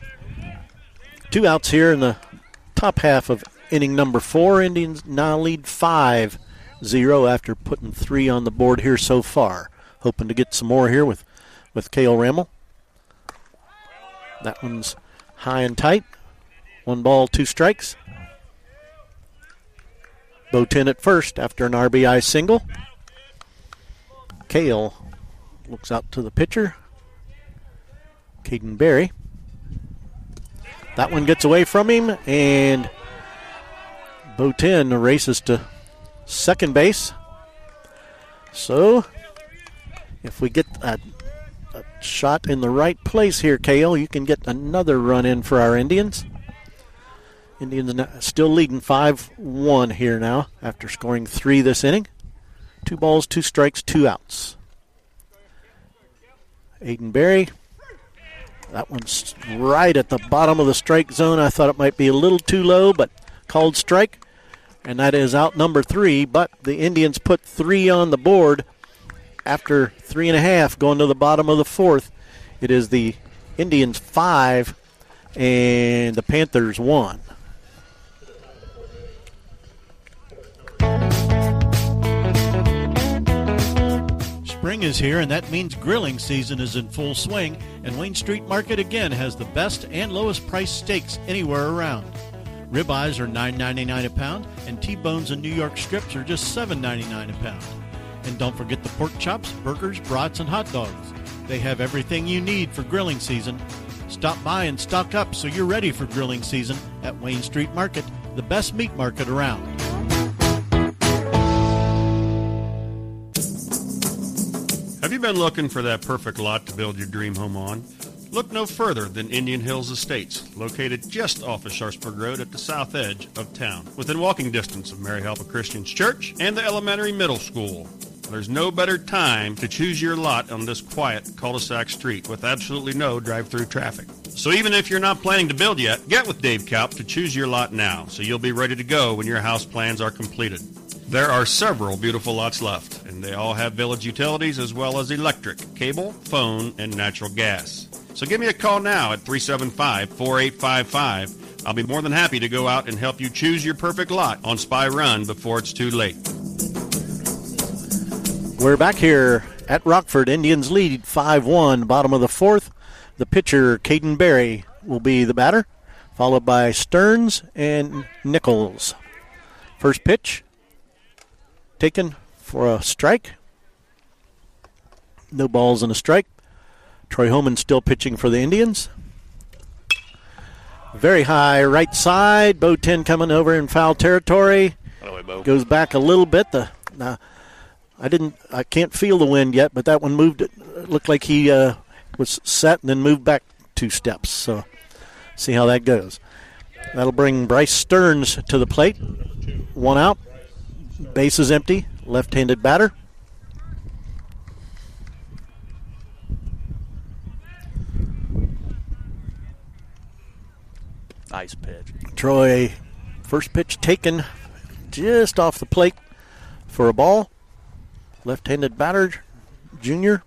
2 outs here in the top half of inning number 4. Indians now lead 5-0 after putting 3 on the board here so far. Hoping to get some more here with Cale Rammel. That one's high and tight. 1 ball, 2 strikes. Bo 10 at first after an RBI single. Cale looks out to the pitcher, Caden Berry. That one gets away from him, and Bo 10 races to second base. So, if we get a shot in the right place here, Cale, you can get another run in for our Indians. Indians still leading 5-1 here now after scoring 3 this inning. 2 balls, 2 strikes, 2 outs. Aiden Berry. That one's right at the bottom of the strike zone. I thought it might be a little too low, but called strike. And that is out number 3. But the Indians put 3 on the board after 3.5 going to the bottom of the 4th. It is the Indians 5 and the Panthers 1. Spring is here, and that means grilling season is in full swing, and Wayne Street Market again has the best and lowest price steaks anywhere around. Ribeyes are $9.99 a pound, and T-bones and New York strips are just $7.99 a pound. And don't forget the pork chops, burgers, brats, and hot dogs. They have everything you need for grilling season. Stop by and stock up so you're ready for grilling season at Wayne Street Market, the best meat market around. Have you been looking for that perfect lot to build your dream home on? Look no further than Indian Hills Estates, located just off of Sharpsburg Road at the south edge of town, within walking distance of Mary Help of Christians Church and the elementary middle school. There's no better time to choose your lot on this quiet cul-de-sac street with absolutely no drive-through traffic. So even if you're not planning to build yet, get with Dave Kaup to choose your lot now so you'll be ready to go when your house plans are completed. There are several beautiful lots left, and they all have village utilities as well as electric, cable, phone, and natural gas. So give me a call now at 375-4855. I'll be more than happy to go out and help you choose your perfect lot on Spy Run before it's too late. We're back here at Rockford. Indians lead 5-1, bottom of the 4th. The pitcher, Caden Berry, will be the batter, followed by Stearns and Nichols. First pitch, taken for a strike. No balls and a strike. Troy Homan still pitching for the Indians. Very high right side. Bo 10 coming over in foul territory. Goes back a little bit. I can't feel the wind yet, but that one moved. It looked like he was set and then moved back 2 steps. So see how that goes. That'll bring Bryce Stearns to the plate. 1 out. Base is empty. Left-handed batter. Nice pitch. Troy, first pitch taken just off the plate for a ball. Left-handed batter, Junior.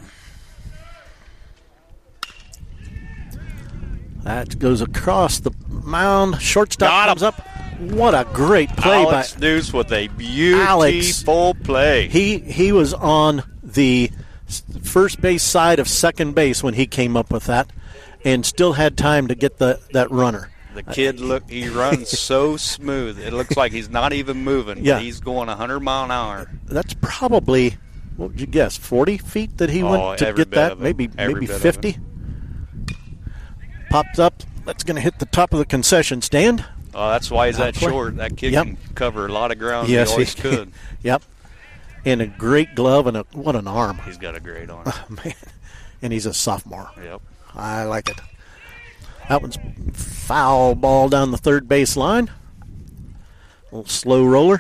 That goes across the mound. Shortstop comes up. What a great play Alex by Deuce with a beautiful play. He was on the first base side of second base when he came up with that, and still had time to get that runner. The kid, he runs so smooth. It looks like he's not even moving. Yeah. He's going 100 mile an hour. That's probably, what would you guess, 40 feet that he went to get that? Maybe 50. Pops up. That's going to hit the top of the concession stand. Oh, that's why he's that short. That kid can cover a lot of ground. Yes, he always could. Yep. And a great glove and what an arm. He's got a great arm. Oh, man. And he's a sophomore. Yep. I like it. That one's foul ball down the third base line. A little slow roller.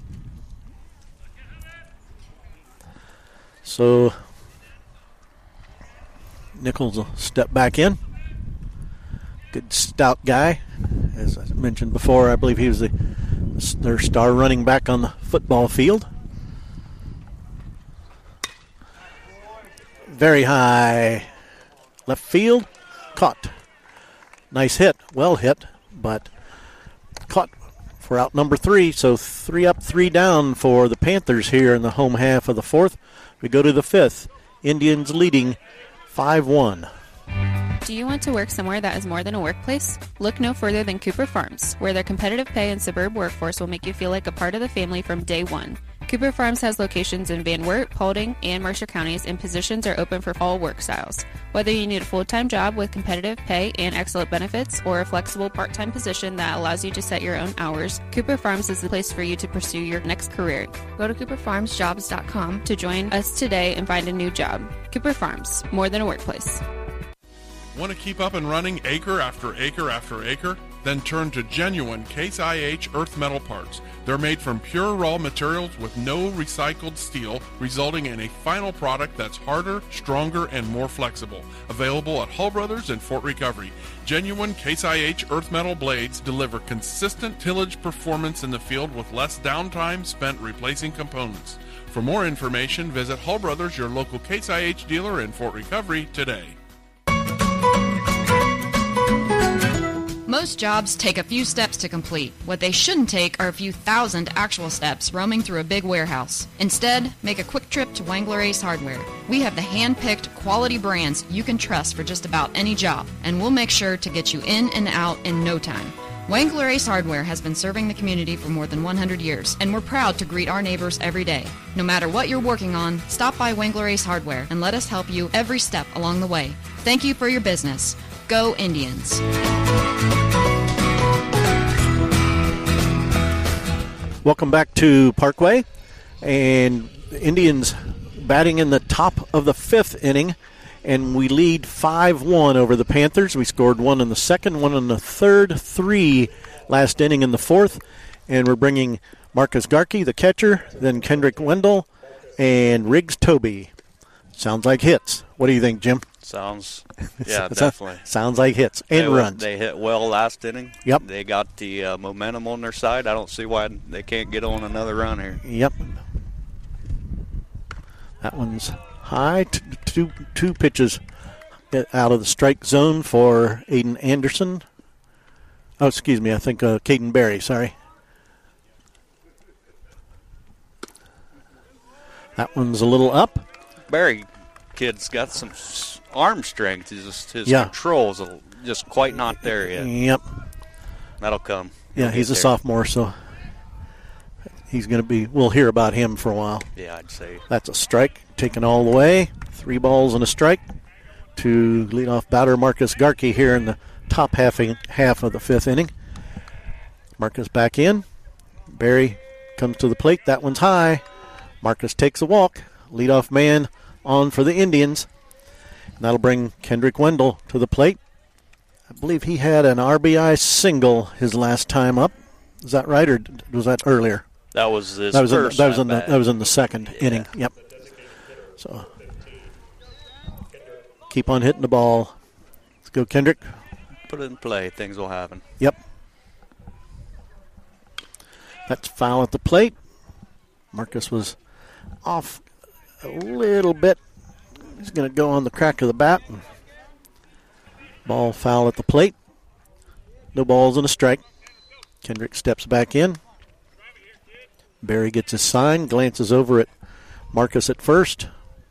So Nichols will step back in. Good stout guy. As I mentioned before, I believe he was their star running back on the football field. Very high left field. Caught. Nice hit. Well hit, but caught for out number 3. So 3 up, 3 down for the Panthers here in the home half of the 4th. We go to the 5th. Indians leading 5-1. Do you want to work somewhere that is more than a workplace? Look no further than Cooper Farms, where their competitive pay and superb workforce will make you feel like a part of the family from day one. Cooper Farms has locations in Van Wert, Paulding, and Mercer counties, and positions are open for all work styles. Whether you need a full-time job with competitive pay and excellent benefits, or a flexible part-time position that allows you to set your own hours, Cooper Farms is the place for you to pursue your next career. Go to cooperfarmsjobs.com to join us today and find a new job. Cooper Farms, more than a workplace. Want to keep up and running acre after acre after acre? Then turn to genuine Case IH earth metal parts. They're made from pure raw materials with no recycled steel, resulting in a final product that's harder, stronger, and more flexible. Available at Hull Brothers and Fort Recovery. Genuine Case IH earth metal blades deliver consistent tillage performance in the field with less downtime spent replacing components. For more information, visit Hull Brothers, your local Case IH dealer in Fort Recovery, today. Most jobs take a few steps to complete. What they shouldn't take are a few thousand actual steps roaming through a big warehouse. Instead, make a quick trip to Wangler Ace Hardware. We have the hand-picked quality brands you can trust for just about any job, and we'll make sure to get you in and out in no time. Wangler Ace Hardware has been serving the community for more than 100 years, and we're proud to greet our neighbors every day. No matter what you're working on, stop by Wangler Ace Hardware and let us help you every step along the way. Thank you for your business. Go Indians. Welcome back to Parkway, and the Indians batting in the top of the 5th inning, and we lead 5-1 over the Panthers. We scored 1 in the 2nd, 1 in the 3rd, 3 last inning in the 4th, and we're bringing Marcus Garkey, the catcher, then Kendrick Wendell, and Riggs Toby. Sounds like hits. What do you think, Jim? Sounds, yeah, definitely. Sounds like hits and runs. They hit well last inning. Yep. They got the momentum on their side. I don't see why they can't get on another run here. Yep. That one's high. Two pitches out of the strike zone for Aiden Anderson. Oh, excuse me. I think Caden Berry. Sorry. That one's a little up. Berry kid's got some arm strength. His control's just quite not there yet. Yep. That'll come. Yeah, he's a sophomore, so he's going to be, we'll hear about him for a while. Yeah, I'd say. That's a strike, taken all the way. 3 balls and a strike to leadoff batter Marcus Garkey here in the top half of the 5th inning. Marcus back in. Berry comes to the plate. That one's high. Marcus takes a walk. Leadoff man on for the Indians. And that'll bring Kendrick Wendell to the plate. I believe he had an RBI single his last time up. Is that right, or was that earlier? That was his first. That was in the 2nd inning. Yep. So keep on hitting the ball. Let's go, Kendrick. Put it in play. Things will happen. Yep. That's foul at the plate. Marcus was off a little bit. He's going to go on the crack of the bat. Ball foul at the plate. No balls and a strike. Kendrick steps back in. Berry gets his sign, glances over at Marcus at first.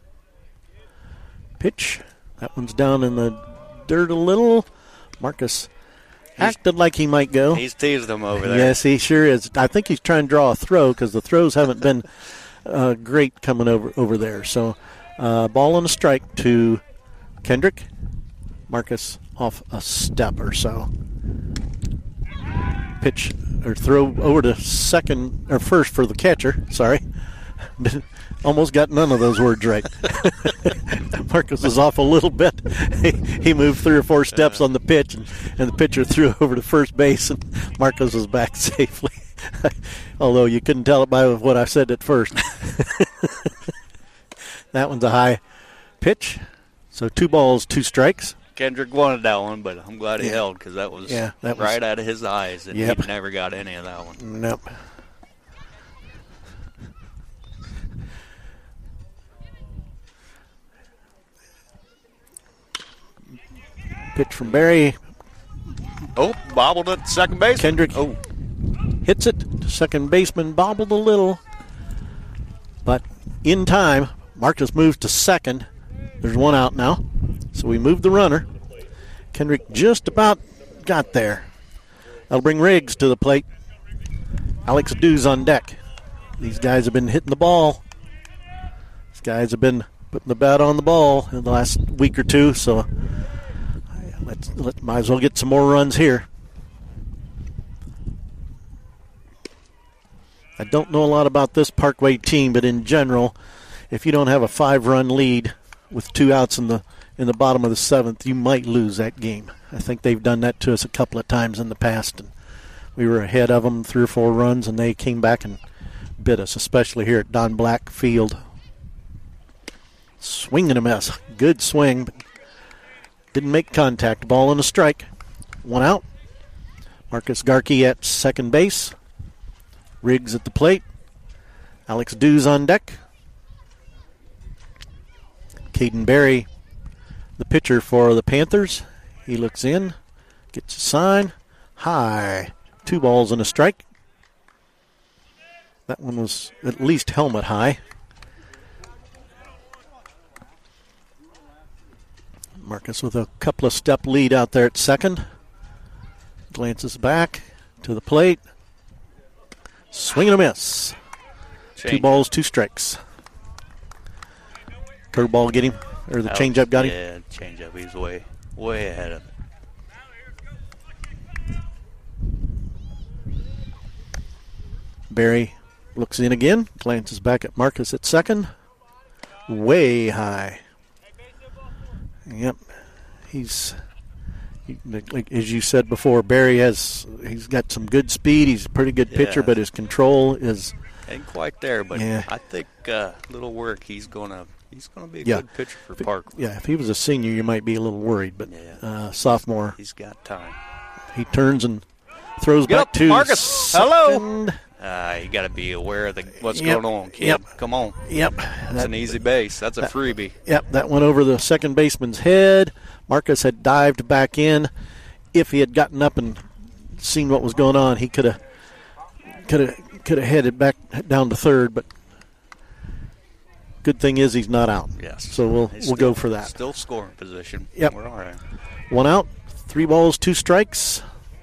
Pitch. That one's down in the dirt a little. Marcus acted like he might go. He's teased him over there. Yes, he sure is. I think he's trying to draw a throw because the throws haven't been great coming over there. So ball and a strike to Kendrick. Marcus off a step or so. pitch or throw over to first for the catcher. Sorry. Almost got none of those words right. Marcus was off a little bit. He moved 3 or 4 steps on the pitch, and the pitcher threw over to first base, and Marcus was back safely. Although you couldn't tell it by what I said at first. That one's a high pitch. So 2 balls, 2 strikes. Kendrick wanted that one, but I'm glad he held because that was right out of his eyes, and he never got any of that one. Nope. Pitch from Barry. Oh, bobbled at second base. Kendrick hits it. Second baseman bobbled a little. But in time, Marcus moves to second. There's 1 out now. So we moved the runner. Kendrick just about got there. That'll bring Riggs to the plate. Alex Dews on deck. These guys have been hitting the ball. These guys have been putting the bat on the ball in the last week or 2, so might as well get some more runs here. I don't know a lot about this Parkway team, but in general, if you don't have a 5-run lead with 2 outs in the bottom of the 7th, you might lose that game. I think they've done that to us a couple of times in the past, and we were ahead of them 3 or 4 runs, and they came back and bit us, especially here at Don Black Field. Swing and a miss. Good swing, but didn't make contact. Ball and a strike. 1 out. Marcus Garkey at second base. Riggs at the plate. Alex Dews on deck. Caden Berry, the pitcher for the Panthers. He looks in, gets a sign. High. 2 balls and a strike. That one was at least helmet high. Marcus with a couple of step lead out there at second. Glances back to the plate. Swing and a miss. 2 balls, 2 strikes. Curveball get him, or the changeup got him? Yeah, changeup. He's way ahead of it. Barry looks in again, glances back at Marcus at second. Way high. Yep. Like as you said before, Barry he's got some good speed. He's a pretty good pitcher, but his control is ain't quite there. But I think little work, he's gonna be a good pitcher for Park. Yeah, if he was a senior, you might be a little worried, but sophomore, he's got time. He turns and throws back to Marcus. Second. Hello. You got to be aware of what's going on, kid. Yep. Come on. Yep. That's an easy base. That's a freebie. Yep, that went over the second baseman's head. Marcus had dived back in. If he had gotten up and seen what was going on, he could have headed back down to third. But good thing is he's not out. Yes. So we'll go for that. Still scoring position. Yep. We're all right. 1 out, 3 balls, 2 strikes.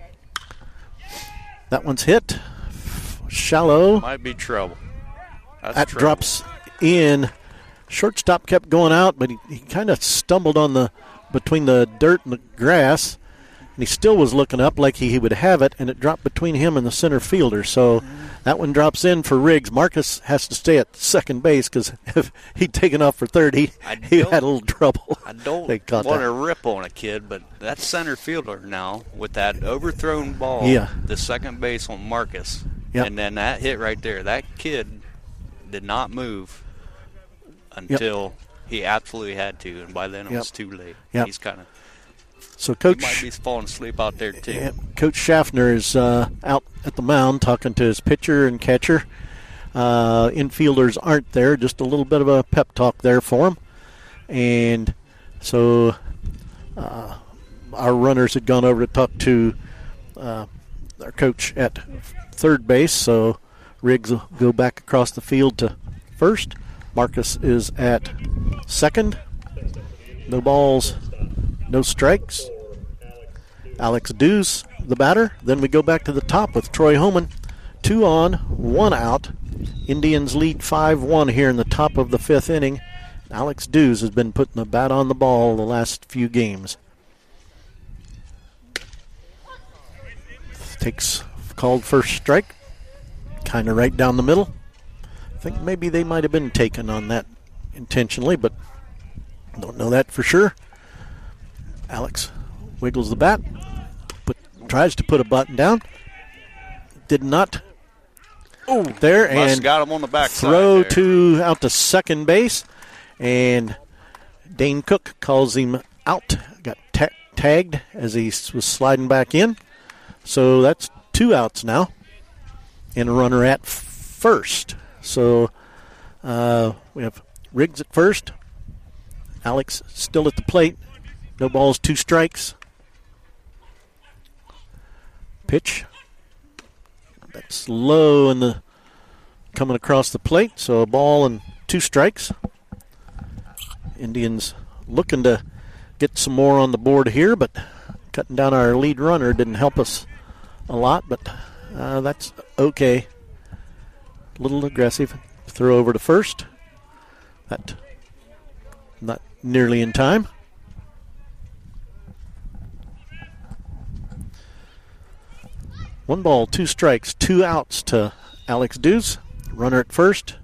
That one's hit. Shallow. Might be trouble. That drops in. Shortstop kept going out, but he kind of stumbled on between the dirt and the grass, and he still was looking up like he would have it, and it dropped between him and the center fielder. So that one drops in for Riggs. Marcus has to stay at second base because if he'd taken off for third, he had a little trouble. I don't want to rip on a kid, but that center fielder now with that overthrown ball, the second base on Marcus. Yep. And then that hit right there, that kid did not move until he absolutely had to, and by then it was too late. Yep. He's kind of Coach he might be falling asleep out there too. Yeah, Coach Schaffner is out at the mound talking to his pitcher and catcher. Infielders aren't there, just a little bit of a pep talk there for him. And so our runners had gone over to talk to our coach at third base, so Riggs will go back across the field to first. Marcus is at second. No balls, no strikes. Alex Dews, the batter. Then we go back to the top with Troy Homan. 2 on, 1 out. Indians lead 5-1 here in the top of the 5th inning. Alex Dews has been putting the bat on the ball the last few games. Takes called first strike, kind of right down the middle. I think maybe they might have been taken on that intentionally, but don't know that for sure. Alex wiggles the bat, tries to put a button down. Did not. Oh, there, and got him on the back throw there. Out to second base, and Dane Cook calls him out. Got tagged as he was sliding back in. So that's 2 outs now, and a runner at first. So we have Riggs at first. Alex still at the plate. No balls, 2 strikes. Pitch. That's low in the coming across the plate. So a ball and 2 strikes. Indians looking to get some more on the board here, but cutting down our lead runner didn't help us a lot, but that's okay. A little aggressive. Throw over to first. That not nearly in time. One ball, 2 strikes, 2 outs to Alex Deuce. Runner at first.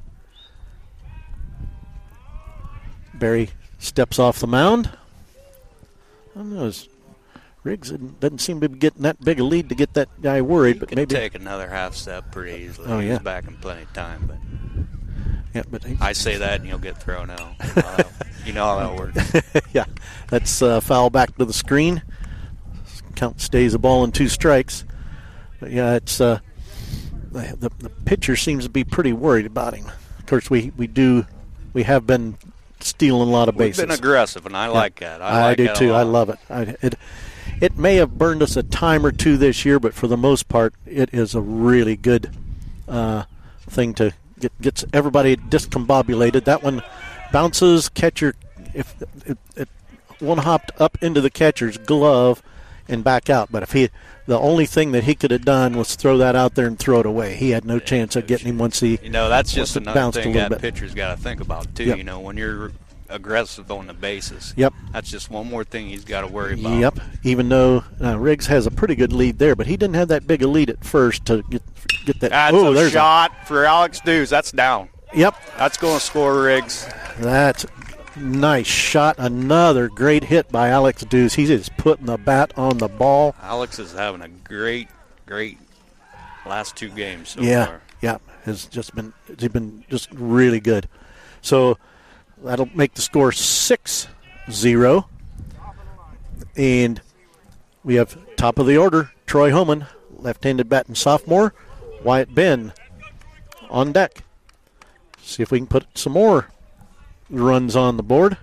Barry steps off the mound. I don't know, Riggs doesn't seem to be getting that big a lead to get that guy worried, but maybe take another half step pretty easily. Oh, yeah. He's back in plenty of time, but yeah, but I say that and you'll get thrown out. You know how that works. Yeah, that's foul back to the screen. Count stays a ball and 2 strikes. But yeah, it's the pitcher seems to be pretty worried about him. Of course, we have been stealing a lot of bases. We've been aggressive, and I like that. I do too. I love it. It may have burned us a time or 2 this year, but for the most part, it is a really good thing to gets everybody discombobulated. That one bounces, catcher, if it one hopped up into the catcher's glove and back out. But the only thing that he could have done was throw that out there and throw it away. He had no chance of getting him once he. That's just another thing that bit. pitcher's got to think about too. Yep. When you're aggressive on the bases. Yep. That's just one more thing he's got to worry about. Yep. Even though Riggs has a pretty good lead there, but he didn't have that big a lead at first to get that. That's a shot for Alex Deuce. That's down. Yep. That's going to score Riggs. That's a nice shot. Another great hit by Alex Deuce. He's just putting the bat on the ball. Alex is having a great last 2 games so far. Yeah. He's been just really good. So that'll make the score 6-0. And we have top of the order, Troy Homan, left-handed batting sophomore. Wyatt Ben on deck. See if we can put some more runs on the board.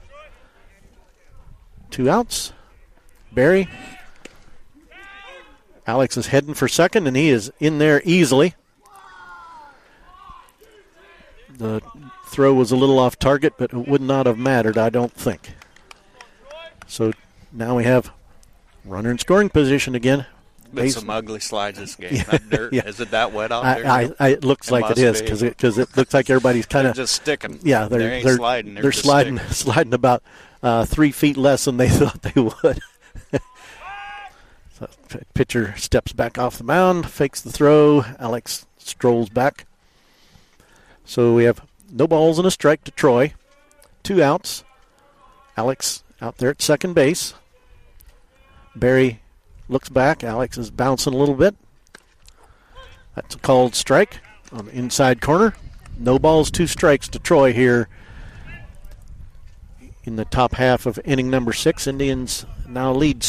2 outs. Barry. Alex is heading for second, and he is in there easily. The throw was a little off target, but it would not have mattered, I don't think. So now we have runner in scoring position again. Been some ugly slides this game. That dirt, is it that wet out there? It looks like it is because it looks like everybody's kind of just sticking. Yeah, they're sliding. They're sliding about 3 feet less than they thought they would. So pitcher steps back off the mound, fakes the throw. Alex strolls back. So we have no balls and a strike to Troy. 2 outs. Alex out there at second base. Barry looks back. Alex is bouncing a little bit. That's a called strike on the inside corner. No balls, 2 strikes to Troy here in the top half of inning number 6. Indians now lead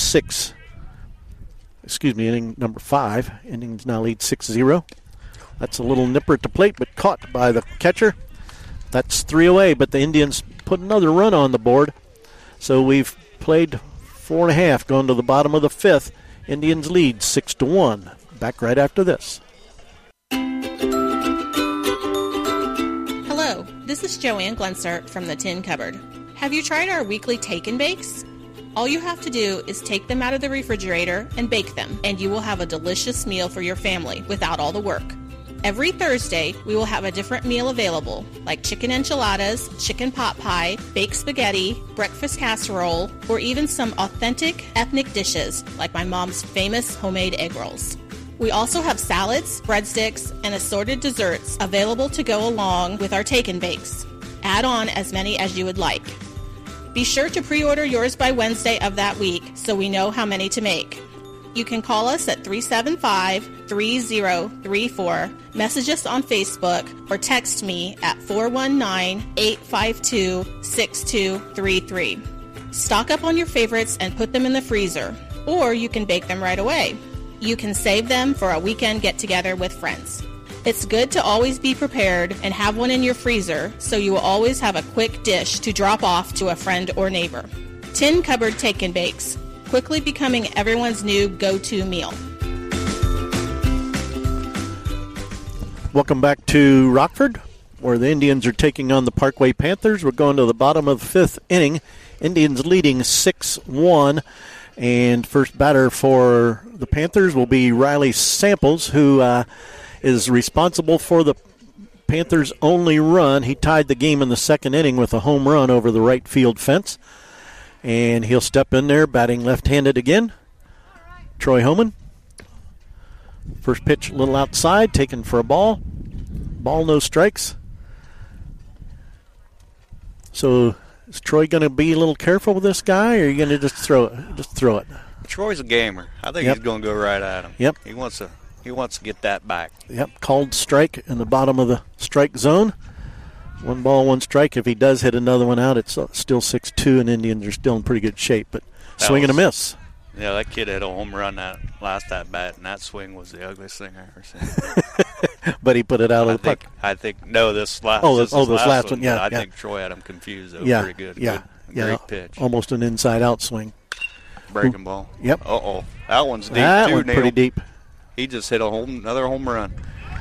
inning number 5. Indians now lead 6-0. That's a little nipper at the plate, but caught by the catcher. That's 3 away, but the Indians put another run on the board. So we've played 4.5, going to the bottom of the 5th. Indians lead 6-1. Back right after this. Hello, this is Joanne Glensart from the Tin Cupboard. Have you tried our weekly take and bakes? All you have to do is take them out of the refrigerator and bake them, and you will have a delicious meal for your family without all the work. Every Thursday, we will have a different meal available, like chicken enchiladas, chicken pot pie, baked spaghetti, breakfast casserole, or even some authentic ethnic dishes, like my mom's famous homemade egg rolls. We also have salads, breadsticks, and assorted desserts available to go along with our take and bakes. Add on as many as you would like. Be sure to pre-order yours by Wednesday of that week so we know how many to make. You can call us at 375-3034, message us on Facebook, or text me at 419-852-6233. Stock up on your favorites and put them in the freezer, or you can bake them right away. You can save them for a weekend get-together with friends. It's good to always be prepared and have one in your freezer so you will always have a quick dish to drop off to a friend or neighbor. Tin Cupboard Take and Bakes, quickly becoming everyone's new go-to meal. Welcome back to Rockford, where the Indians are taking on the Parkway Panthers. We're going to the bottom of the fifth inning. Indians leading 6-1. And first batter for the Panthers will be Riley Samples, who is responsible for the Panthers' only run. He tied the game in the second inning with a home run over the right field fence. And he'll step in there, batting left-handed again. Troy Homan. First pitch a little outside, taken for a ball. Ball, no strikes. So is Troy going to be a little careful with this guy, or are you going to just throw it? Troy's a gamer. I think he's going to go right at him. Yep. He wants to get that back. Yep. Called strike in the bottom of the strike zone. 1 ball, 1 strike. If he does hit another one out, it's still 6-2, and Indians are still in pretty good shape. But swing and a miss. Yeah, that kid hit a home run that last at bat, and that swing was the ugliest thing I ever seen. But he put it out of the park. I think this last. This last one. Yeah, I think Troy had him confused. Pretty good. Yeah, Great pitch. Almost an inside-out swing. Breaking ball. Yep. That one's deep that too. Went pretty deep. He just hit another home run.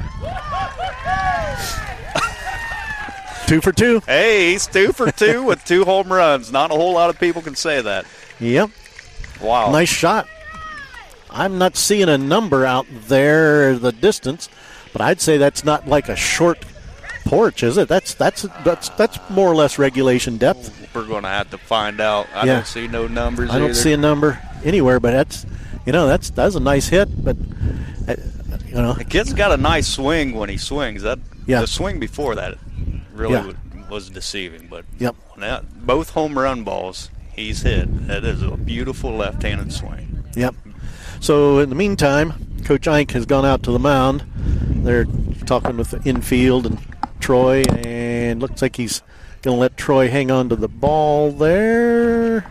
2 for 2. Hey, he's 2 for 2 with 2 home runs. Not a whole lot of people can say that. Yep. Wow. Nice shot. I'm not seeing a number out there, the distance, but I'd say that's not like a short porch, is it? That's more or less regulation depth. We're going to have to find out. I don't see no numbers. I don't see a number anywhere, but that's a nice hit. But the kid's got a nice swing when he swings. The swing before that really was deceiving. But both home run balls he's hit. That is a beautiful left-handed swing. Yep. So in the meantime, Coach Eink has gone out to the mound. They're talking with the infield and Troy, and looks like he's going to let Troy hang on to the ball there.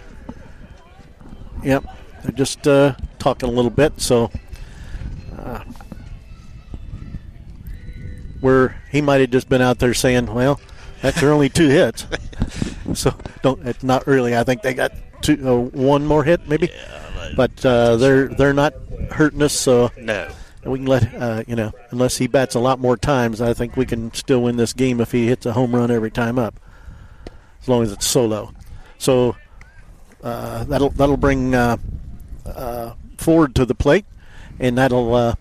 Yep. They're just talking a little bit. So where he might have just been out there saying, well, that's their only 2 hits. So it's not really. I think they got 1 more hit maybe. Yeah, but they're not hurting us. So no. We can let unless he bats a lot more times, I think we can still win this game if he hits a home run every time up, as long as it's solo. So that'll bring Ford to the plate, and that'll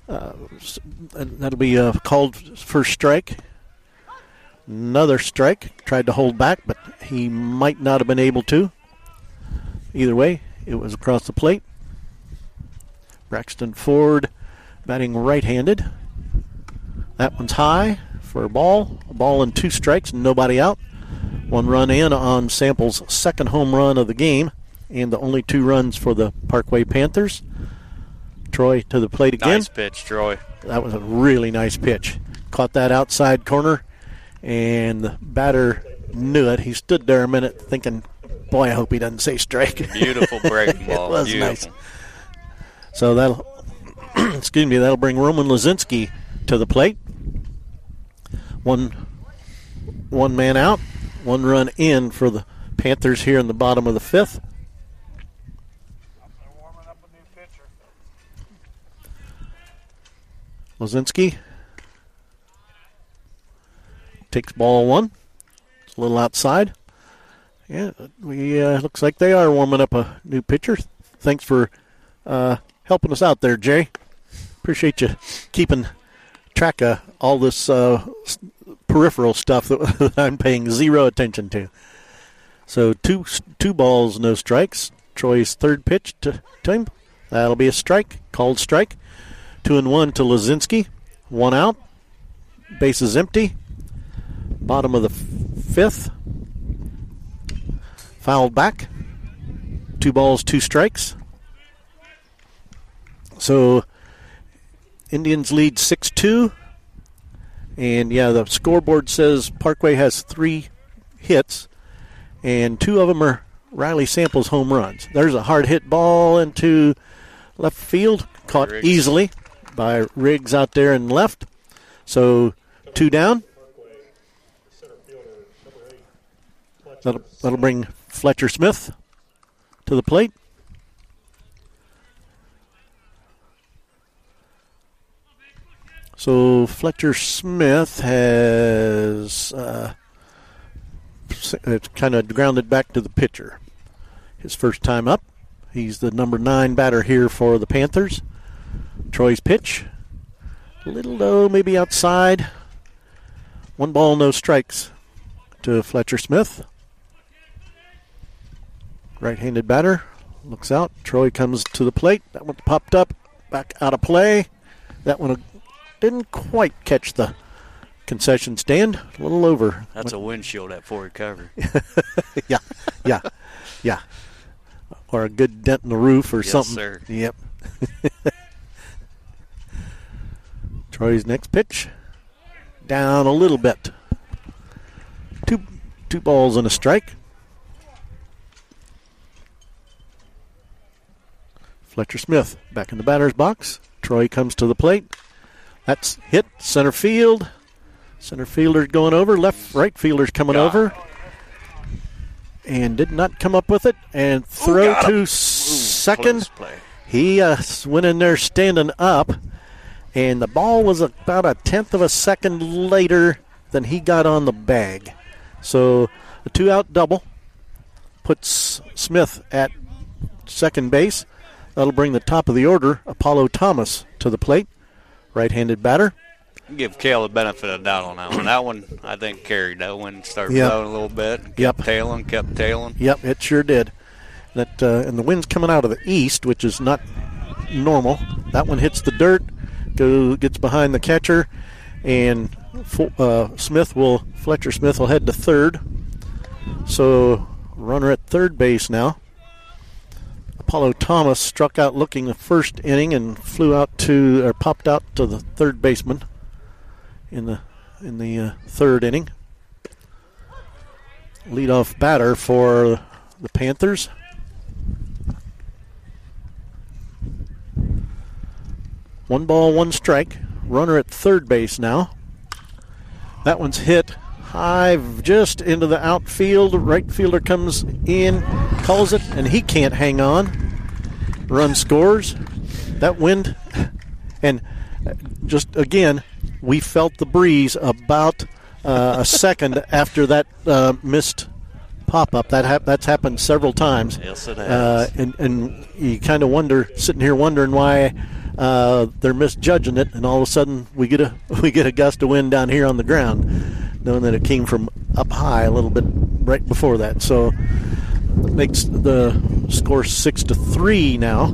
be called first strike. Another strike. Tried to hold back, but he might not have been able to. Either way, it was across the plate. Braxton Ford batting right-handed. That one's high for a ball. A ball and 2 strikes, nobody out. 1 run in on Samples' second home run of the game, and the only 2 runs for the Parkway Panthers. Troy to the plate again. Nice pitch, Troy. That was a really nice pitch. Caught that outside corner, and the batter knew it. He stood there a minute thinking, boy, I hope he doesn't say strike. Beautiful breaking ball. It was beautiful. Nice. So that'll bring Roman Lazinski to the plate. One man out, 1 run in for the Panthers here in the bottom of the 5th. Lazinski takes ball 1. It's a little outside. Yeah, looks like they are warming up a new pitcher. Thanks for helping us out there, Jay. Appreciate you keeping track of all this peripheral stuff that I'm paying zero attention to. So 2 balls, no strikes. Troy's third pitch to him. That'll be a strike, called strike. 2-1 to Lazinski. 1 out. Base is empty. Bottom of the 5th. Fouled back. 2 balls, 2 strikes. So Indians lead 6-2. And, the scoreboard says Parkway has 3 hits, and 2 of them are Riley Samples home runs. There's a hard hit ball into left field, caught easily by Riggs out there in left. So 2 down. That'll bring Fletcher Smith to the plate. So Fletcher Smith has it's kind of grounded back to the pitcher. His first time up. He's the number 9 batter here for the Panthers. Troy's pitch. A little low, maybe outside. 1 ball, no strikes to Fletcher Smith. Right-handed batter. Looks out. Troy comes to the plate. That one popped up. Back out of play. That one didn't quite catch the concession stand. A little over. That's a windshield at full recovery. Yeah. Or a good dent in the roof or something. Yes, sir. Yep. Troy's next pitch. Down a little bit. Two balls and a strike. Fletcher Smith back in the batter's box. Troy comes to the plate. That's hit center field. Center fielder going over. Right fielder's coming over. And did not come up with it. And throw to second. He went in there standing up. And the ball was about 1/10 of a second later than he got on the bag. So a 2-out double puts Smith at second base. That'll bring the top of the order, Apollo Thomas, to the plate. Right-handed batter. Give Cale the benefit of the doubt on that one. That one, I think, carried. That one started blowing a little bit. Kept tailing. Yep, it sure did. And the wind's coming out of the east, which is not normal. That one hits the dirt, gets behind the catcher, and Fletcher Smith will head to third. So runner at third base now. Apollo Thomas struck out looking the first inning and popped out to the third baseman in the third inning. Leadoff batter for the Panthers. One ball, one strike. Runner at third base now. That one's hit high just into the outfield. Right fielder comes in, calls it, and he can't hang on. Run scores. That wind, and just again, we felt the breeze about a second after that missed pop-up. That's happened several times. Yes, it has. And you kind of wonder, sitting here wondering why they're misjudging it, and all of a sudden we get a gust of wind down here on the ground, knowing that it came from up high a little bit right before that. So it makes the score 6-3 now.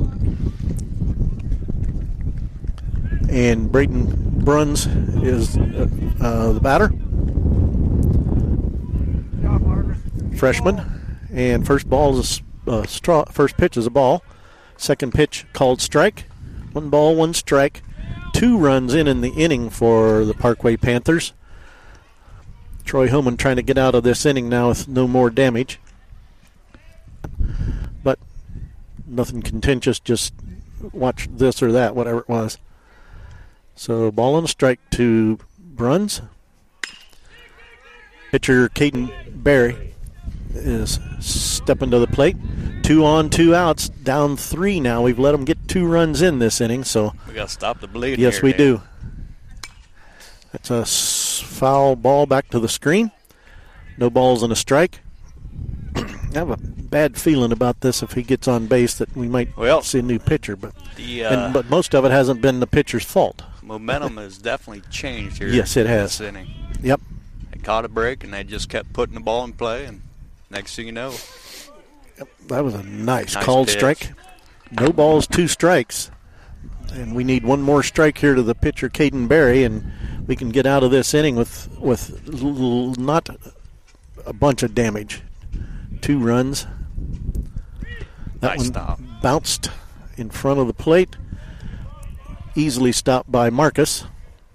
And Braden Bruns is the batter. Freshman. And first pitch is a ball. Second pitch called strike. 1 ball, 1 strike. 2 runs in the inning for the Parkway Panthers. Troy Homan trying to get out of this inning now with no more damage. But nothing contentious, just watch this or that, whatever it was. So ball and a strike to Bruns. Pitcher Caden Barry is stepping to the plate. 2 on, 2 outs, down 3 now. We've let them get 2 runs in this inning, so we got to stop the bleeding. Yes, we do. That's a foul ball back to the screen. No balls and a strike. I have a bad feeling about this if he gets on base that we might see a new pitcher, but most of it hasn't been the pitcher's fault. Momentum has definitely changed here. Yes, it has. This inning. Yep. They caught a break and they just kept putting the ball in play, and next thing you know, that was a nice called pitch. Strike. No balls, 2 strikes. And we need one more strike here to the pitcher, Caden Berry, and we can get out of this inning with not a bunch of damage. 2 runs. That nice stop. Bounced in front of the plate. Easily stopped by Marcus.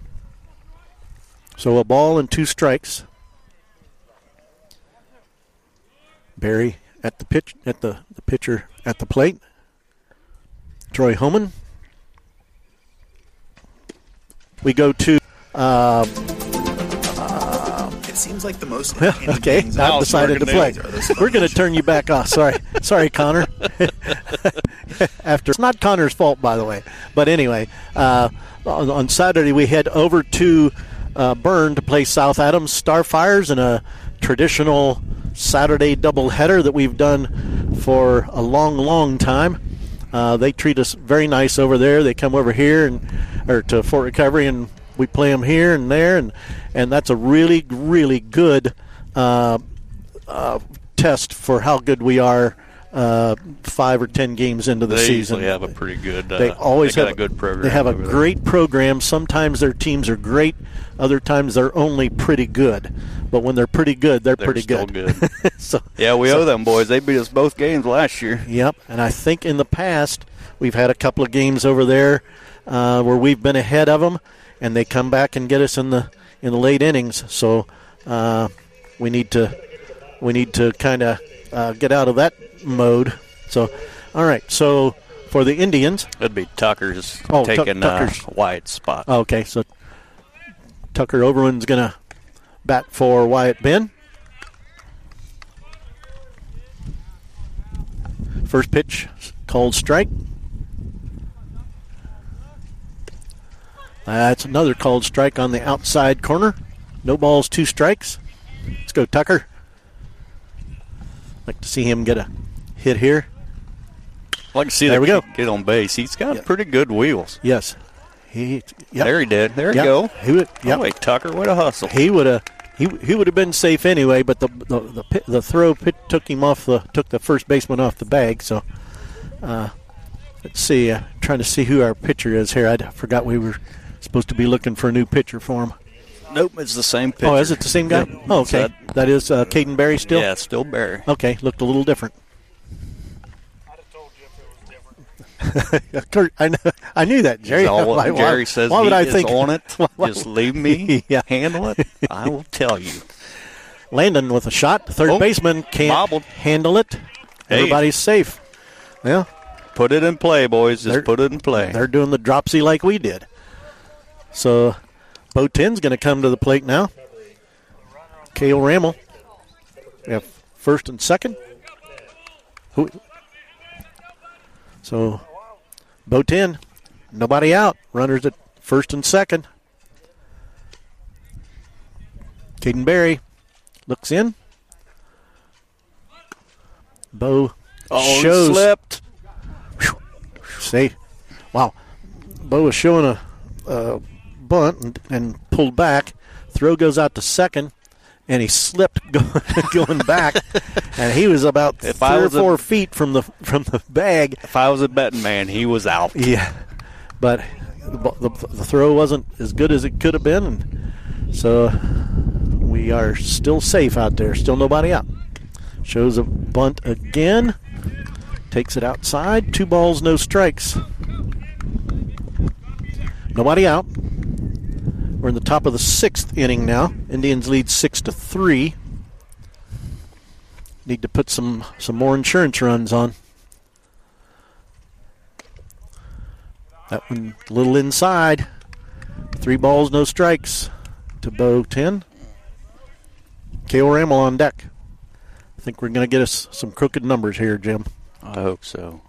So a ball and 2 strikes. Berry at the pitch at the pitcher at the plate. Troy Homan. We go to. It seems like the most. Okay, I've decided to play. We're going to turn you back off. Sorry, Connor. It's not Connor's fault, by the way. But anyway, on Saturday we head over to Bern to play South Adams Starfires in a traditional Saturday doubleheader that we've done for a long, long time. They treat us very nice over there. They come over here or to Fort Recovery, and we play them here and there, and that's a really, really good test for how good we are 5 or 10 games into the season. They usually have a pretty good. They always have a good program. They have a great program. Sometimes their teams are great. Other times they're only pretty good. But when they're pretty good, they're pretty still good. Yeah, we owe them boys. They beat us both games last year. Yep, and I think in the past we've had a couple of games over there where we've been ahead of them, and they come back and get us in the late innings. So we need to kind of get out of that mode. So, all right. So for the Indians, it'd be Tucker's taking Wyatt's spot. Okay, so Tucker Overland's going to bat for Wyatt Ben. First pitch called strike. That's another called strike on the outside corner. No balls, 2 strikes. Let's go, Tucker. Like to see him get a hit here. I'd like to see that kid get on base. He's got pretty good wheels. Yes. There he did. There you go. Oh, wait, Tucker, what a hustle. He would have been safe anyway, but the throw took the first baseman off the bag. So let's see. Trying to see who our pitcher is here. I forgot we were supposed to be looking for a new pitcher for him. Nope, it's the same pitcher. Oh, is it the same guy? Yep. Oh, okay. That is Caden Berry still? Yeah, it's still Berry. Okay, looked a little different. I'd have told you if it was different. I knew that, Jerry. Jerry says why would I think on it. Just leave me handle it. I will tell you. Landon with a shot. Third baseman can't handle it. Hey. Everybody's safe. Yeah. Put it in play, boys. Just put it in play. They're doing the dropsy like we did. So Bo 10's going to come to the plate now. Cale Rammel. We have first and second. So Bo 10, nobody out. Runners at first and second. Caden Berry looks in. Bo shows. Slipped. See, wow. Bo was showing a bunt and pulled back. Throw goes out to second, and he slipped going back, and he was about 3 or 4 feet from the bag. If I was a betting man, he was out. Yeah, but the throw wasn't as good as it could have been, and so we are still safe out there. Still nobody out. Shows a bunt again. Takes it outside. 2 balls, no strikes. Nobody out. We're in the top of the 6th inning now. Indians lead 6-3. Need to put some more insurance runs on. That one a little inside. 3 balls, no strikes to Bo 10. Cale Rammel on deck. I think we're going to get us some crooked numbers here, Jim. I hope so.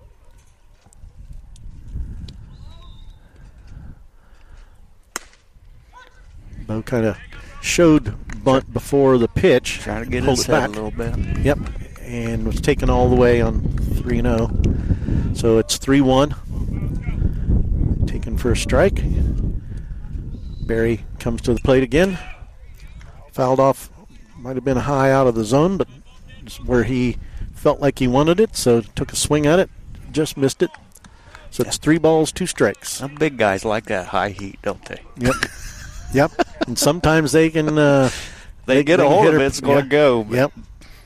Bo kind of showed bunt before the pitch. Trying to get his head a little bit. Yep, and was taken all the way on 3-0. So it's 3-1. Taken for a strike. Berry comes to the plate again. Fouled off. Might have been high out of the zone, but it's where he felt like he wanted it, so took a swing at it. Just missed it. So it's 3 balls, 2 strikes. Some big guys like that high heat, don't they? Yep. Yep. And sometimes they can... they get a hold of it, it's going to go. But. Yep.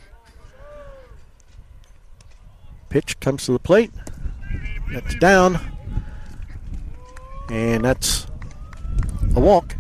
Pitch comes to the plate. That's down. And that's a walk.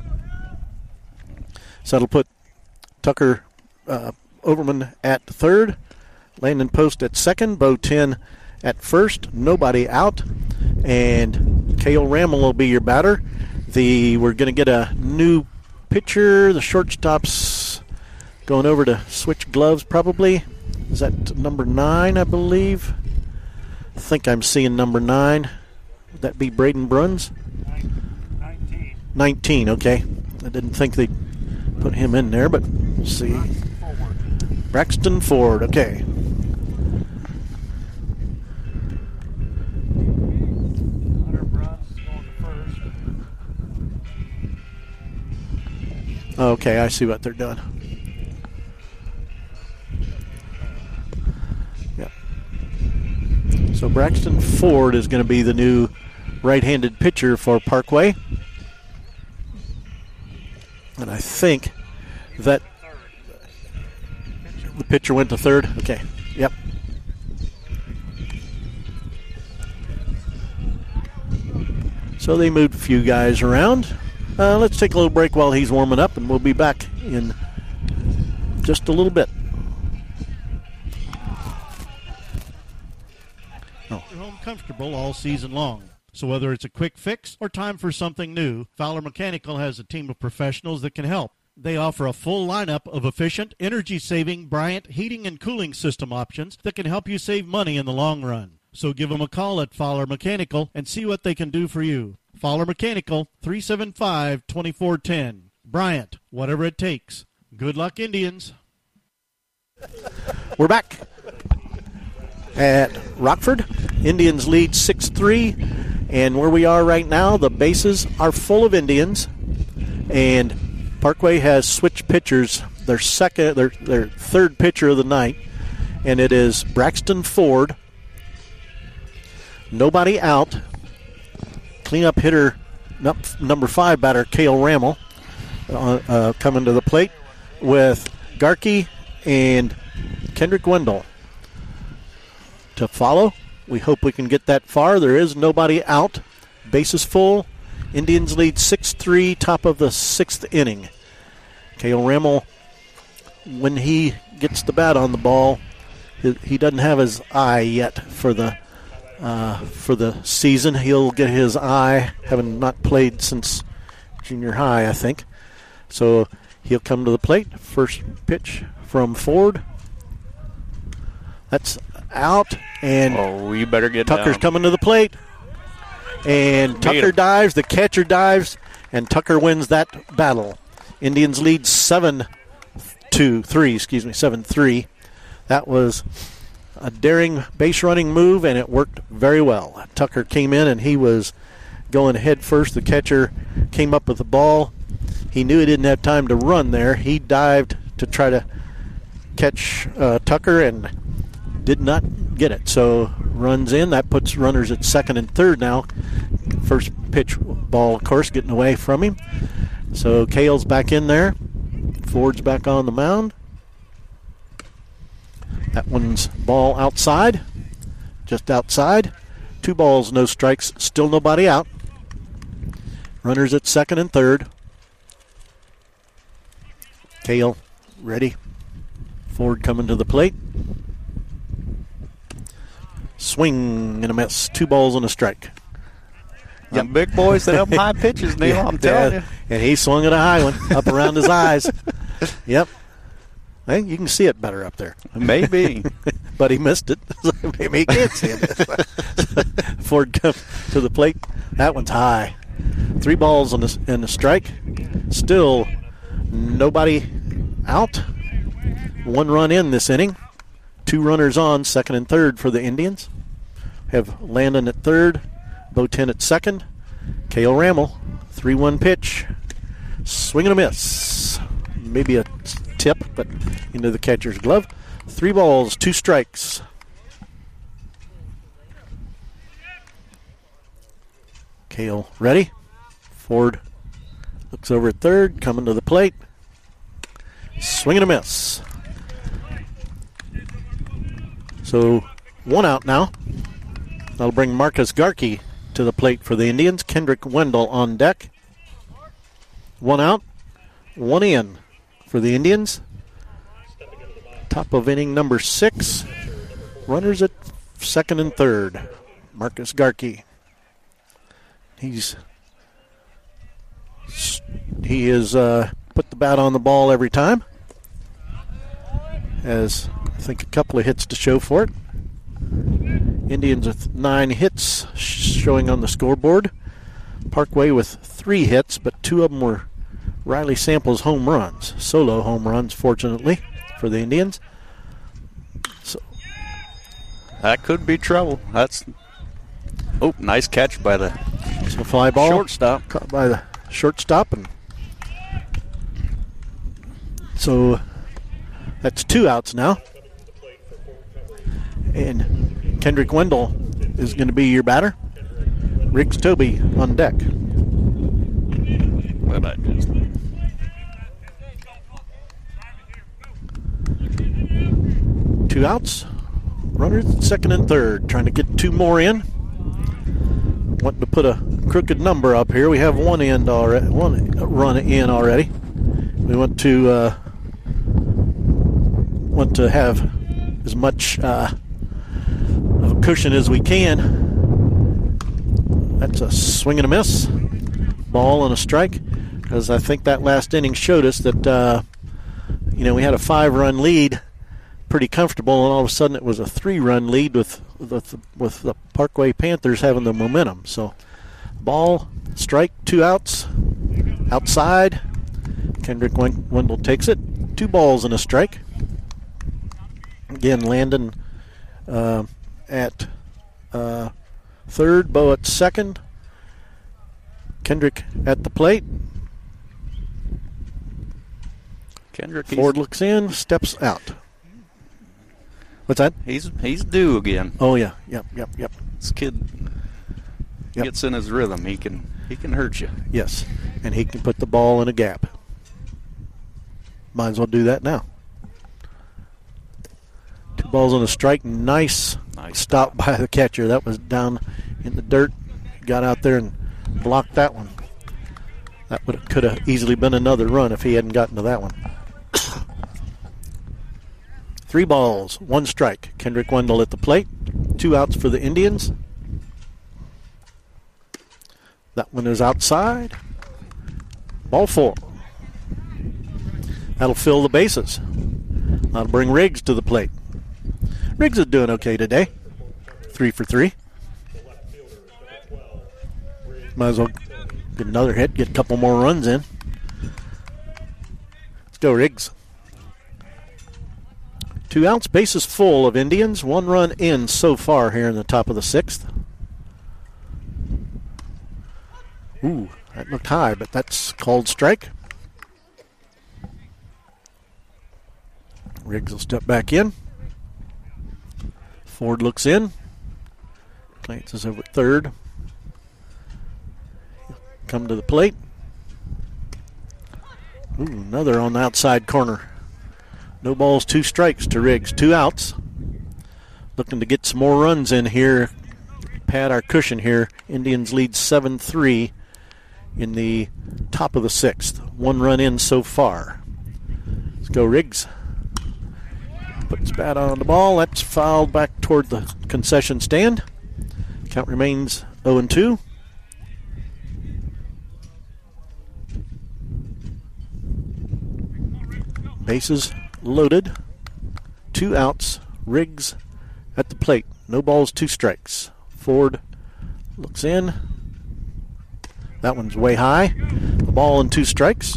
So that'll put Tucker Overman at third. Landon Post at second. Bo 10 at first. Nobody out. And Cale Rammel will be your batter. We're going to get a new pitcher. The shortstop's going over to switch gloves probably. Is that number 9, I believe? I think I'm seeing number 9. Would that be Braden Bruns? 19, okay. I didn't think they'd put him in there, but we'll see. Braxton Ford, okay. Okay, I see what they're doing. Yeah. So Braxton Ford is going to be the new right-handed pitcher for Parkway. And I think that the pitcher went to third. Okay, yep. So they moved a few guys around. Let's take a little break while he's warming up, and we'll be back in just a little bit. You're home comfortable all season long. So whether it's a quick fix or time for something new, Fowler Mechanical has a team of professionals that can help. They offer a full lineup of efficient, energy-saving Bryant heating and cooling system options that can help you save money in the long run. So give them a call at Fowler Mechanical and see what they can do for you. Fowler Mechanical, 375-2410. Bryant, whatever it takes. Good luck, Indians. We're back at Rockford. Indians lead 6-3. And where we are right now, the bases are full of Indians. And Parkway has switched pitchers. Their third pitcher of the night. And it is Braxton Ford. Nobody out. Cleanup hitter, number 5 batter, Cale Rammel, coming to the plate with Garkey and Kendrick Wendell to follow. We hope we can get that far. There is nobody out. Bases full. Indians lead 6-3, top of the 6th inning. Cale Rammel, when he gets the bat on the ball, he doesn't have his eye yet for the season. He'll get his eye, having not played since junior high, I think. So he'll come to the plate. First pitch from Ford. That's out, and you better get Tucker's down. Coming to the plate. And Tucker dives, the catcher dives, and Tucker wins that battle. Indians lead 7-3. That was a daring base running move, and it worked very well. Tucker came in, and he was going head first. The catcher came up with the ball. He knew he didn't have time to run there. He dived to try to catch Tucker and did not get it. So runs in. That puts runners at second and third now. First pitch ball, of course, getting away from him. So Cale's back in there. Ford's back on the mound. That one's ball outside, just outside. 2 balls, no strikes, still nobody out. Runners at second and third. Cale ready. Ford coming to the plate. Swing and a miss. 2 balls and a strike. Yep. Big boys that have high pitches, Neil, I'm telling you. And he swung at a high one up around his eyes. Yep. Hey, you can see it better up there. Maybe. But he missed it. Maybe he can't see it. Ford comes to the plate. That one's high. 3 balls and a strike. Still nobody out. 1 run in this inning. 2 runners on, second and third for the Indians. Have Landon at third. Bo 10 at second. Cale Rammel, 3-1 pitch. Swing and a miss. Maybe a tip, but into the catcher's glove. 3 balls, 2 strikes. Kale ready. Ford looks over at third, coming to the plate. Swing and a miss. So 1 out now. That'll bring Marcus Garkey to the plate for the Indians. Kendrick Wendell on deck. 1 out, 1 in for the Indians. Top of inning number 6. Runners at second and third. Marcus Garkey. He has put the bat on the ball every time. Has, I think, a couple of hits to show for it. Indians with 9 hits showing on the scoreboard. Parkway with 3 hits, but 2 of them were Riley Samples home runs. Solo home runs, fortunately, for the Indians. So that could be trouble. That's nice catch by the fly ball. Shortstop. Caught by the shortstop. And so that's 2 outs now. And Kendrick Wendell is going to be your batter. Riggs Toby on deck. What I just 2 outs. Runners at second and third. Trying to get 2 more in. Wanting to put a crooked number up here. We have 1 run in already. We want to have as much of a cushion as we can. That's a swing and a miss. Ball and a strike. Because I think that last inning showed us that we had a 5-run lead, pretty comfortable, and all of a sudden it was a 3-run lead with the Parkway Panthers having the momentum. So ball, strike, 2 outs. Outside, Kendrick Wendell takes it. 2 balls and a strike. Again, Landon at third, Bo at second. Kendrick at the plate. Ford looks in, steps out. What's that? He's due again. Oh yeah, yep. This kid gets in his rhythm. He can hurt you. Yes, and he can put the ball in a gap. Might as well do that now. 2 balls and a strike. Nice stop by the catcher. That was down in the dirt. Got out there and blocked that one. That could have easily been another run if he hadn't gotten to that one. 3 balls, 1 strike. Kendrick Wendell at the plate. 2 outs for the Indians. That one is outside. Ball 4. That'll fill the bases. That'll bring Riggs to the plate. Riggs is doing okay today. 3 for 3. Might as well get another hit, get a couple more runs in. Let's go, Riggs. 2 outs, bases full of Indians. 1 run in so far here in the top of the 6th. Ooh, that looked high, but that's called strike. Riggs will step back in. Ford looks in. Glances over at third. He'll come to the plate. Ooh, another on the outside corner. No balls, 2 strikes to Riggs. 2 outs. Looking to get some more runs in here. Pad our cushion here. Indians lead 7-3 in the top of the 6th. 1 run in so far. Let's go, Riggs. Puts bat on the ball. That's fouled back toward the concession stand. Count remains 0-2. Bases loaded. 2 outs. Riggs at the plate. No balls, 2 strikes. Ford looks in. That one's way high. The ball and 2 strikes.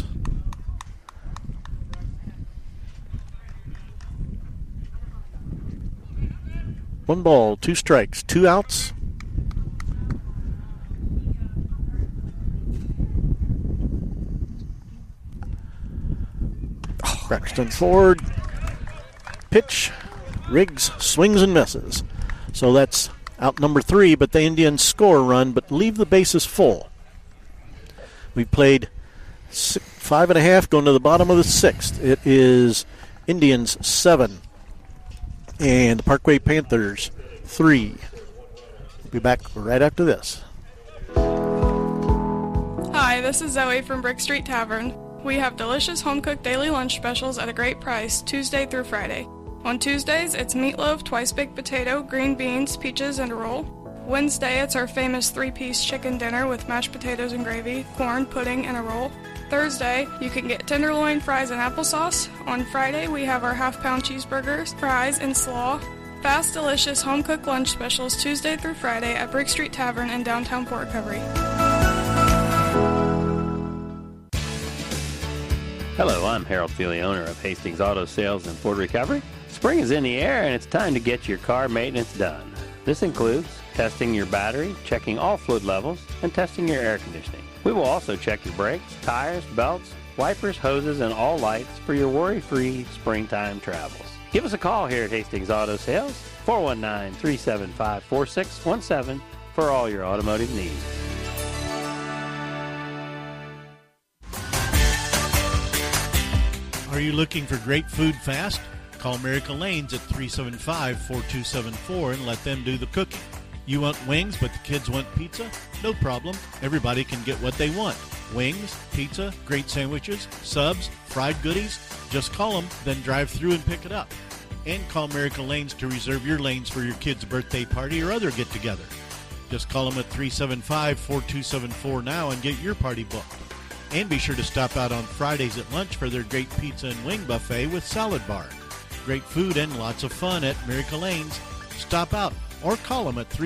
One ball, 2 strikes, 2 outs. Braxton Ford. Pitch. Riggs swings and misses. So that's out number 3, but the Indians score a run, but leave the bases full. We played 5.5, going to the bottom of the 6th. It is Indians 7 and the Parkway Panthers 3. We'll be back right after this. Hi, this is Zoe from Brick Street Tavern. We have delicious home-cooked daily lunch specials at a great price, Tuesday through Friday. On Tuesdays, it's meatloaf, twice-baked potato, green beans, peaches, and a roll. Wednesday, it's our famous 3-piece chicken dinner with mashed potatoes and gravy, corn, pudding, and a roll. Thursday, you can get tenderloin, fries, and applesauce. On Friday, we have our half-pound cheeseburgers, fries, and slaw. Fast, delicious, home-cooked lunch specials Tuesday through Friday at Brick Street Tavern in downtown Port Recovery. Hello, I'm Harold Feely, owner of Hastings Auto Sales in Port Recovery. Spring is in the air and it's time to get your car maintenance done. This includes testing your battery, checking all fluid levels, and testing your air conditioning. We will also check your brakes, tires, belts, wipers, hoses, and all lights for your worry-free springtime travels. Give us a call here at Hastings Auto Sales, 419-375-4617 for all your automotive needs. Are you looking for great food fast? Call Miracle Lanes at 375-4274 and let them do the cooking. You want wings, but the kids want pizza? No problem. Everybody can get what they want. Wings, pizza, great sandwiches, subs, fried goodies. Just call them, then drive through and pick it up. And call Miracle Lanes to reserve your lanes for your kid's birthday party or other get-together. Just call them at 375-4274 now and get your party booked. And be sure to stop out on Fridays at lunch for their great pizza and wing buffet with salad bar. Great food and lots of fun at Miracle Lanes. Stop out or call them at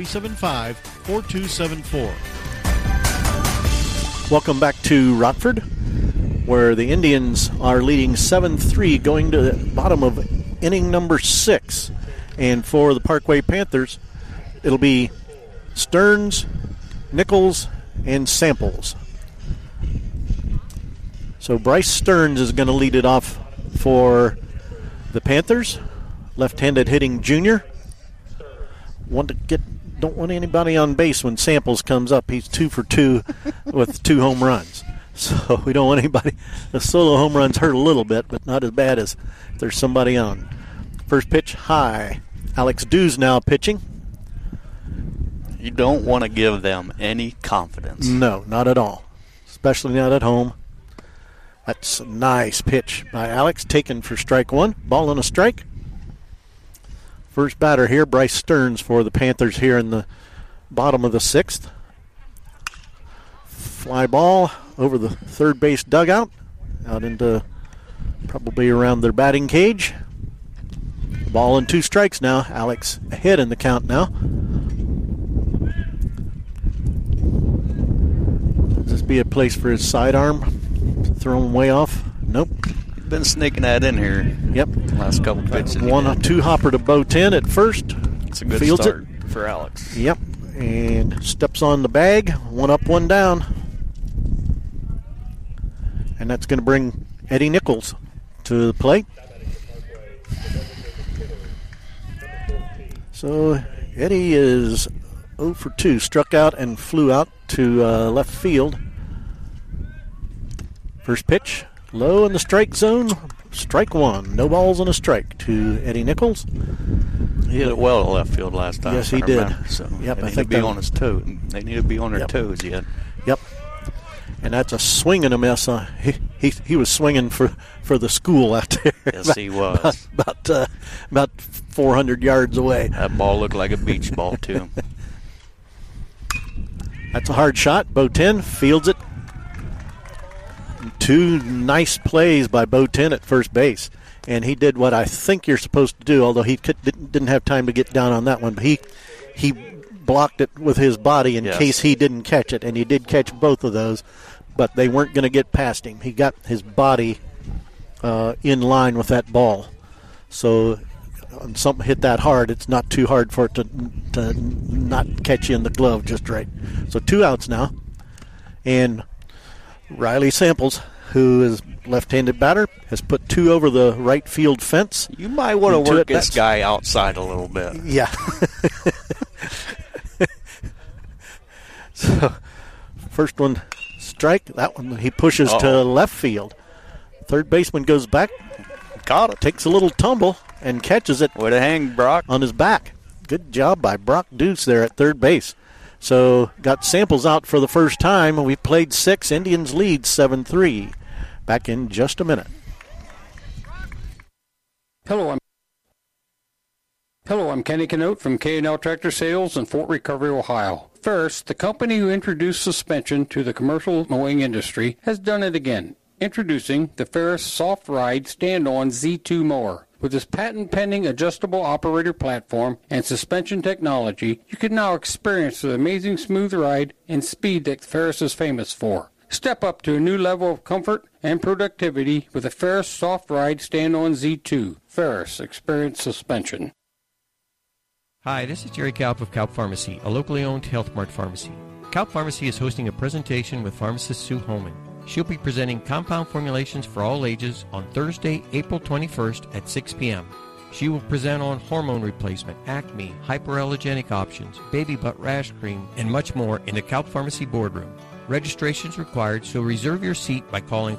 375-4274. Welcome back to Rockford, where the Indians are leading 7-3 going to the bottom of inning number 6. And for the Parkway Panthers, it'll be Stearns, Nichols, and Samples. So Bryce Stearns is going to lead it off for the Panthers. Left-handed hitting junior. Don't want anybody on base when Samples comes up. He's 2 for 2 with 2 home runs. So we don't want anybody. The solo home runs hurt a little bit, but not as bad as if there's somebody on. First pitch high. Alex Dews now pitching. You don't want to give them any confidence. No, not at all. Especially not at home. That's a nice pitch by Alex, taken for strike 1. Ball and a strike. First batter here, Bryce Stearns for the Panthers here in the bottom of the 6th. Fly ball over the third base dugout, out into probably around their batting cage. Ball and 2 strikes now. Alex ahead in the count now. Does this be a place for his sidearm? Throw him way off? Nope. Been sneaking that in here. Yep. Last couple pitches. 1-2 hopper to Bo 10 at first. It's a good Fields start it for Alex. Yep. And steps on the bag. 1 up, 1 down. And that's going to bring Eddie Nichols to the plate. So Eddie is 0 for 2. Struck out and flew out to left field. First pitch, low in the strike zone. Strike 1. No balls and a strike to Eddie Nichols. He hit it well to left field last time. Yes, he did. So yep, they need to be on his toes. They need to be on their toes yet. Yep. And that's a swing and a miss. He was swinging for the school out there. Yes, he was. About 400 yards away. That ball looked like a beach ball to him. That's a hard shot. Bo 10 fields it. 2 nice plays by Bo 10 at first base. And he did what I think you're supposed to do, although he didn't have time to get down on that one. But he blocked it with his body in case he didn't catch it. And he did catch both of those, but they weren't going to get past him. He got his body in line with that ball. So when something hit that hard, it's not too hard for it to not catch you in the glove just right. So 2 outs now. And Riley Samples, who is left-handed batter, has put 2 over the right field fence. You might want to work this guy outside a little bit. Yeah. So first one strike. That one he pushes to left field. Third baseman goes back. Caught it. Takes a little tumble and catches it. Way to hang, Brock. On his back. Good job by Brock Deuce there at third base. So got Samples out for the first time. We played 6. Indians lead 7-3. Back in just a minute. Hello, I'm Kenny Canote from K&L Tractor Sales in Fort Recovery, Ohio. First, the company who introduced suspension to the commercial mowing industry has done it again. Introducing the Ferris Soft Ride Stand-On Z2 Mower. With its patent-pending adjustable operator platform and suspension technology, you can now experience the amazing smooth ride and speed that Ferris is famous for. Step up to a new level of comfort and productivity with the Ferris Soft Ride Stand-On Z2. Ferris, experience suspension. Hi, this is Jerry Kaup of Kaup Pharmacy, a locally owned Health Mart pharmacy. Kaup Pharmacy is hosting a presentation with pharmacist Sue Holman. She'll be presenting compound formulations for all ages on Thursday, April 21st at 6 p.m. She will present on hormone replacement, acne, hyperallergenic options, baby butt rash cream, and much more in the Kaup Pharmacy boardroom. Registration is required, so reserve your seat by calling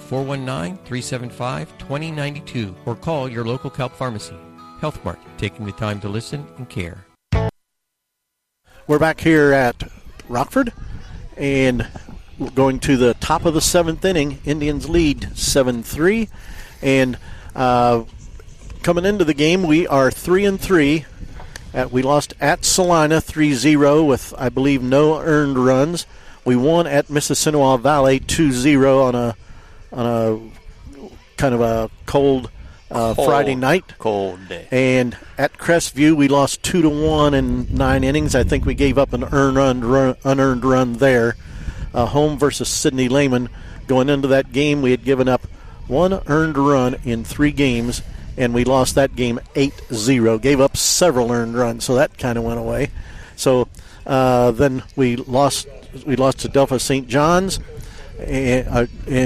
419-375-2092 or call your local Kaup Pharmacy. Health Mart, taking the time to listen and care. We're back here at Rockford, and we're going to the top of the 7th inning. Indians lead 7-3, and coming into the game, we are 3-3. We lost at Salina 3-0 with, I believe, no earned runs. We won at Mississinewa Valley 2-0 on a kind of a cold Friday night. Cold day. And at Crestview, we lost 2-1 in 9 innings. I think we gave up an unearned run there. Home versus Sidney Lehman. Going into that game, we had given up 1 earned run in 3 games, and we lost that game 8-0. Gave up several earned runs, so that kind of went away. So then we lost to Delphi St. John's and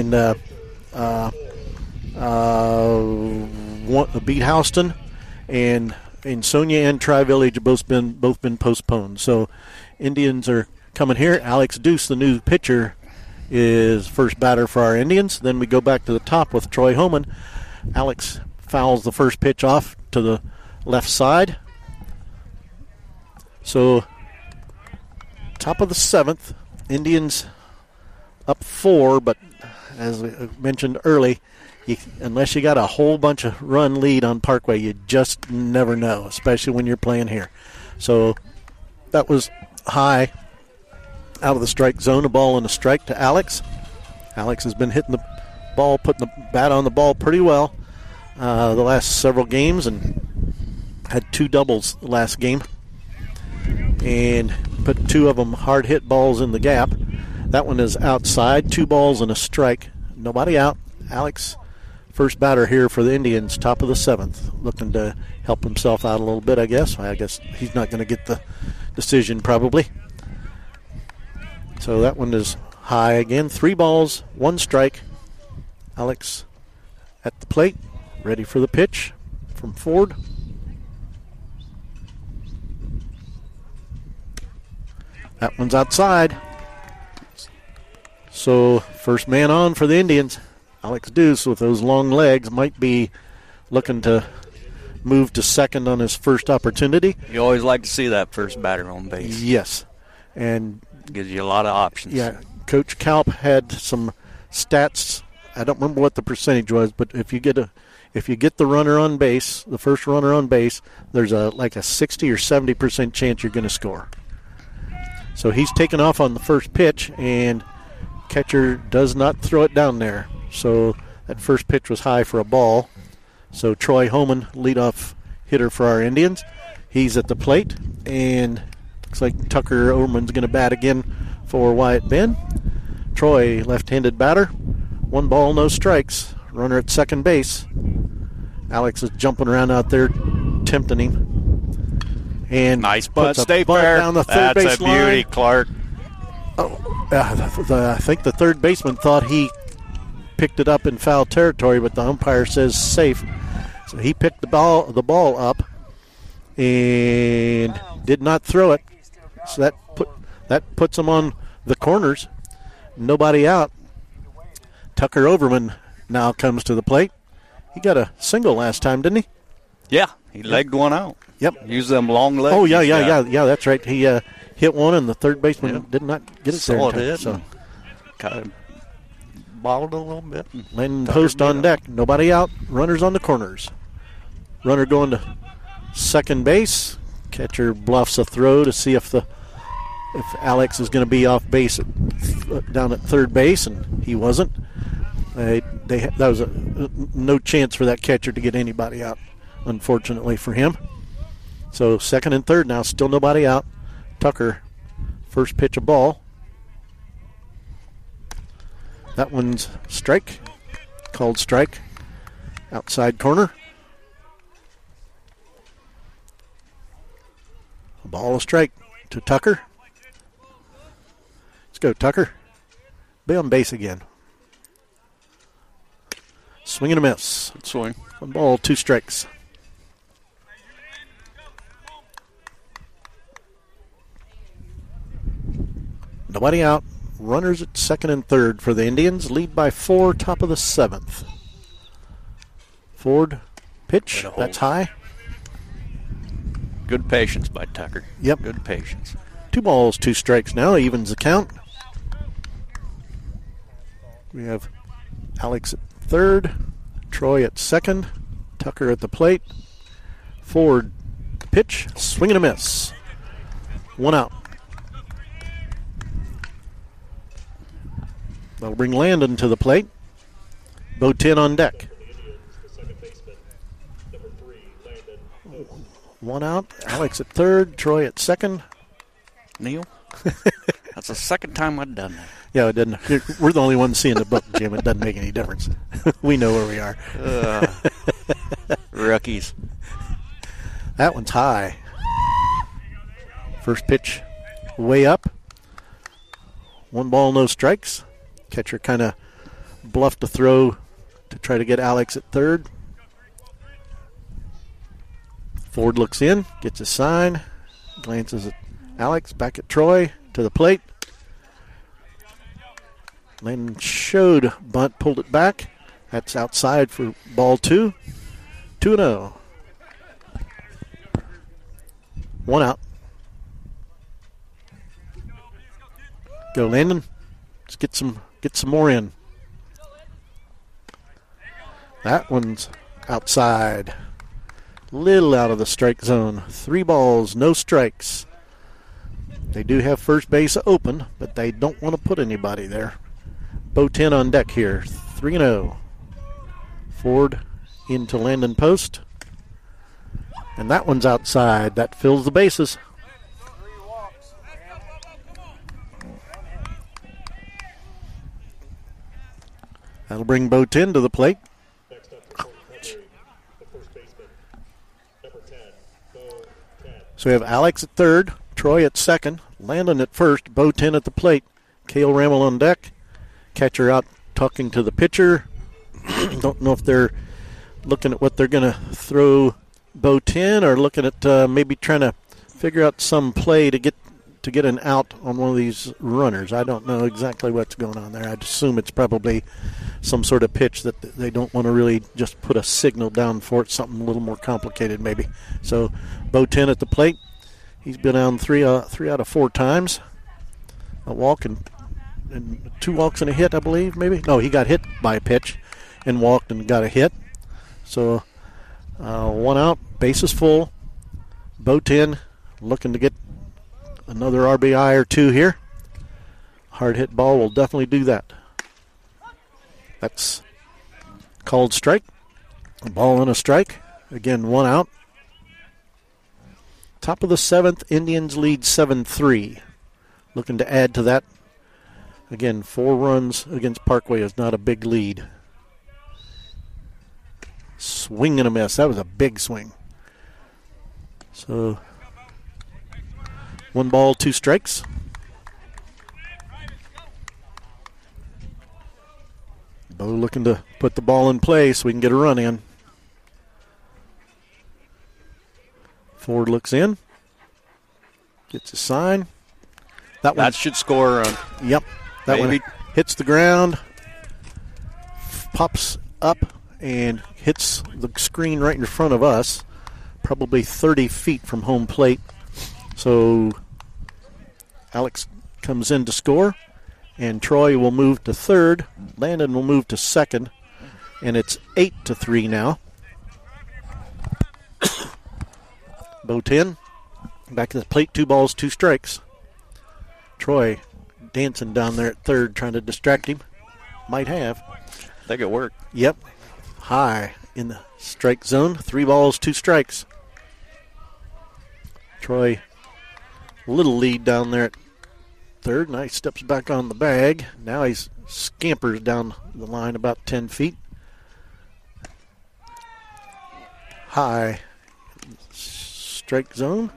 beat Houston, and Sonia and Tri-Village have both been postponed. So Indians are coming here. Alex Deuce, the new pitcher, is first batter for our Indians. Then we go back to the top with Troy Homan. Alex fouls the first pitch off to the left side. So top of the 7th, Indians up 4, but as I mentioned early, unless you got a whole bunch of run lead on Parkway, you just never know, especially when you're playing here. So that was high out of the strike zone, a ball and a strike to Alex. Alex has been hitting the ball, putting the bat on the ball pretty well the last several games, and had 2 doubles the last game and put 2 of them hard hit balls in the gap. That one is outside, 2 balls and a strike, nobody out. Alex, first batter here for the Indians, top of the 7th, looking to help himself out a little bit, I guess. I guess he's not going to get the decision probably. So that one is high again. 3 balls, 1 strike. Alex at the plate, ready for the pitch from Ford. That one's outside. So first man on for the Indians. Alex Deuce with those long legs might be looking to move to second on his first opportunity. You always like to see that first batter on base. Yes. And gives you a lot of options. Yeah, Coach Kaup had some stats. I don't remember what the percentage was, but if you get the runner on base, the first runner on base, there's like a 60 or 70% chance you're going to score. So he's taken off on the first pitch, and catcher does not throw it down there. So that first pitch was high for a ball. So Troy Homan, leadoff hitter for our Indians. He's at the plate, and looks like Tucker Overman's going to bat again for Wyatt Ben. Troy, left-handed batter. 1 ball, no strikes. Runner at second base. Alex is jumping around out there, tempting him. And nice butt. Stay fair. Down the third base That's a beauty, line. Clark. I think the third baseman thought he picked it up in foul territory, but the umpire says safe. So he picked the ball up and did not throw it. So that puts him on the corners. Nobody out. Tucker Overman now comes to the plate. He got a single last time, didn't he? Yeah, he legged one out. Yep. Used them long legs. Oh, yeah, that's right. He hit one, and the third baseman did not get it there. It so kind of bobbled a little bit. Landon Post on deck. Nobody out. Runners on the corners. Runner going to second base. Catcher bluffs a throw to see if Alex is going to be off base down at third base, and he wasn't. That was no chance for that catcher to get anybody out, unfortunately for him. So second and third now, still nobody out. Tucker, first pitch of ball. That one's strike, called strike, outside corner. A ball, a strike to Tucker. Let's go, Tucker. Be on base again. Swing and a miss. Good swing. 1 ball, 2 strikes. Nobody out. Runners at second and third for the Indians. Lead by 4, top of the 7th. Ford, pitch. That's high. Good patience by Tucker. Yep. Good patience. 2 balls, 2 strikes now. Evens the count. We have Alex at third. Troy at second. Tucker at the plate. Ford, pitch. Swing and a miss. 1 out. That'll bring Landon to the plate. Bo 10 on deck. 1 out. Alex at third. Troy at second. Neil? That's the second time I've done that. Yeah, it didn't. We're the only ones seeing the book, Jim. It doesn't make any difference. We know where we are. Rookies. That one's high. First pitch way up. 1 ball, no strikes. Catcher kind of bluffed a throw to try to get Alex at third. Ford looks in, gets a sign, glances at Alex, back at Troy, to the plate. Landon showed bunt, pulled it back. That's outside for ball 2. 2-0. 1 out. Go, Landon. Let's get some more in. That one's outside. Little out of the strike zone. 3 balls, no strikes. They do have first base open, but they don't want to put anybody there. Bo 10 on deck here. 3-0. Ford into Landon Post. And that one's outside. That fills the bases. That'll bring Bo 10 to the plate. So we have Alex at third, Troy at second, Landon at first, Bo 10 at the plate. Cale Rammel on deck. Catcher out talking to the pitcher. Don't know if they're looking at what they're going to throw Bo 10 or looking at maybe trying to figure out some play to get an out on one of these runners. I don't know exactly what's going on there. I'd assume it's probably some sort of pitch that they don't want to really just put a signal down for it, something a little more complicated maybe. So Bo 10 at the plate. He's been down 3 out of 4 times. A walk and 2 walks and a hit, I believe, maybe. No, he got hit by a pitch and walked and got a hit. So 1 out, bases full. Bo 10 looking to get another RBI or 2 here. Hard hit ball will definitely do that. That's called strike. A ball and a strike. Again, 1 out. Top of the 7th, Indians lead 7-3. Looking to add to that. Again, 4 runs against Parkway is not a big lead. Swing and a miss. That was a big swing. So 1 ball, 2 strikes. Bo looking to put the ball in play so we can get a run in. Ford looks in. Gets a sign. That should score a run. Yep. That one hits the ground, pops up, and hits the screen right in front of us, probably 30 feet from home plate. So Alex comes in to score, and Troy will move to third. Landon will move to second, and it's 8-3 now. Bo 10, back to the plate, 2 balls, 2 strikes. Troy dancing down there at third, trying to distract him. Might have. I think it worked. Yep. High in the strike zone, 3 balls, 2 strikes. Troy, little lead down there at third. Now he steps back on the bag. Now he scampers down the line about 10 feet. High strike zone.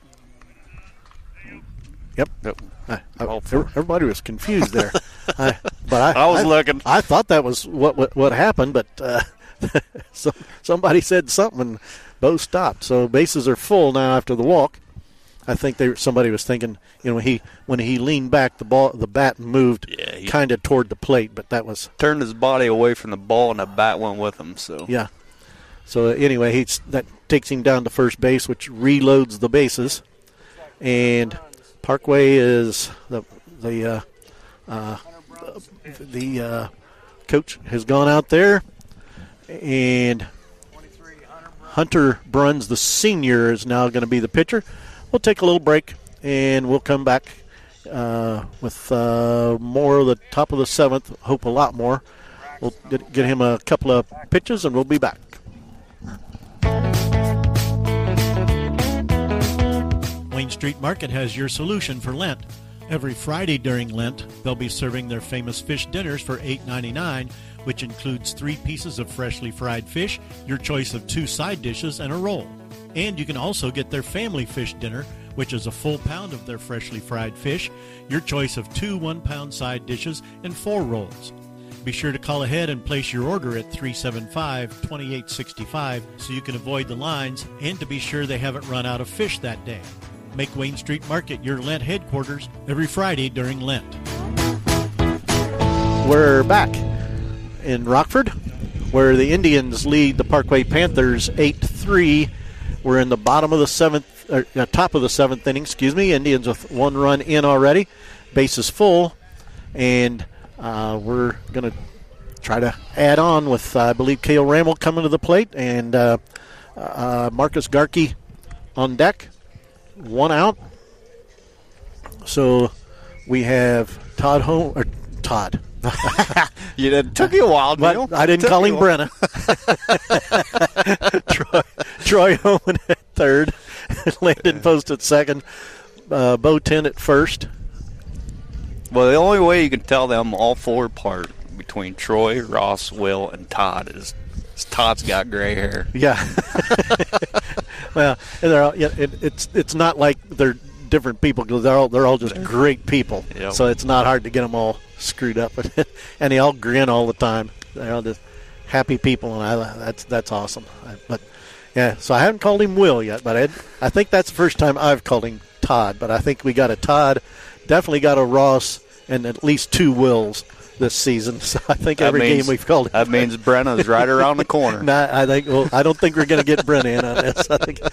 Yep. Everybody was confused there. I was looking. I thought that was what happened, but somebody said something, and Bo stopped. So bases are full now after the walk. I think somebody was thinking, when he leaned back, the bat moved kind of toward the plate, but that was turned his body away from the ball, and the bat went with him. So yeah. So anyway, that takes him down to first base, which reloads the bases, and Parkway is the coach has gone out there, and Hunter Bruns, the senior, is now going to be the pitcher. We'll take a little break, and we'll come back with more of the top of the 7th, hope a lot more. We'll get him a couple of pitches, and we'll be back. Wayne Street Market has your solution for Lent. Every Friday during Lent, they'll be serving their famous fish dinners for $8.99, which includes 3 pieces of freshly fried fish, your choice of 2 side dishes, and a roll. And you can also get their family fish dinner, which is a full pound of their freshly fried fish, your choice of 2 one-pound side dishes, and 4 rolls. Be sure to call ahead and place your order at 375-2865 so you can avoid the lines and to be sure they haven't run out of fish that day. Make Wayne Street Market your Lent headquarters every Friday during Lent. We're back in Rockford, where the Indians lead the Parkway Panthers 8-3. We're in the top of the 7th inning, Indians with 1 run in already. Base is full, and we're going to try to add on with, I believe, Cale Ramel coming to the plate, and Marcus Garkey on deck. 1 out. So we have Todd. It took you a while, Neil. I didn't call him Brenna. Troy Homan at third. Landon Post at second. Bo 10 at first. Well, the only way you can tell them all 4 apart between Troy, Ross, Will, and Todd is Todd's got gray hair. Yeah. Well, and it's not like they're different people because they're all just great people. Yep. So it's not hard to get them all screwed up, and they all grin all the time. They're all just happy people, and that's awesome. But yeah, so I haven't called him Will yet, but I think that's the first time I've called him Todd. But I think we got a Todd, definitely got a Ross, and at least 2 Wills this season. So I think every game we've called him. That means Brenna's right around the corner. I don't think we're going to get Brenna in on this. I think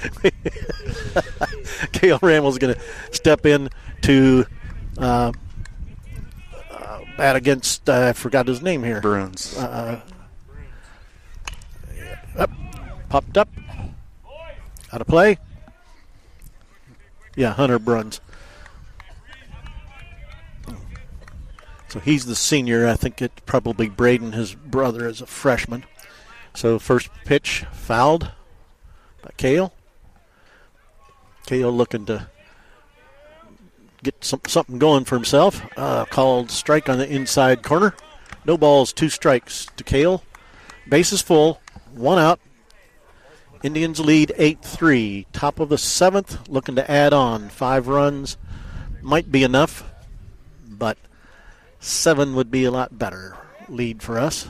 Cale Ramel's going to step in to bat against, I forgot his name here. Bruns. Popped up. Out of play. Yeah, Hunter Bruns. So he's the senior. I think it's probably Braden, his brother, is a freshman. So first pitch fouled by Cale. Cale looking to get something going for himself. Called strike on the inside corner. No balls, 2 strikes to Cale. Base is full, 1 out. Indians lead 8-3. Top of the 7th, looking to add on. 5 runs might be enough, but 7 would be a lot better lead for us.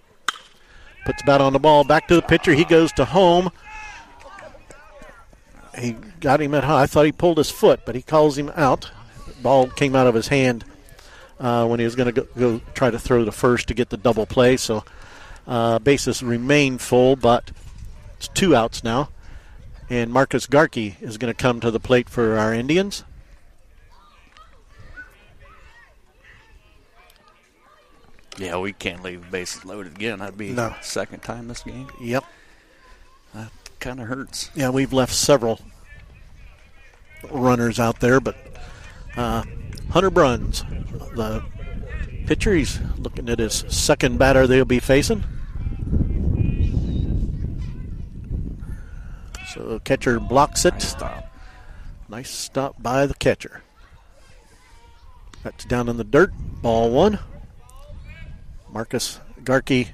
Puts bat on the ball. Back to the pitcher. He goes to home. He got him at high. I thought he pulled his foot, but he calls him out. Ball came out of his hand when he was going to go try to throw to first to get the double play. So bases remain full, but it's 2 outs now. And Marcus Garkey is going to come to the plate for our Indians. Yeah, we can't leave the bases loaded again. That'd be the second time this game. Yep. That kind of hurts. Yeah, we've left several runners out there, but Hunter Bruns, the pitcher, he's looking at his second batter they'll be facing. So the catcher blocks it. Nice stop by the catcher. That's down in the dirt. Ball 1. Marcus Garkey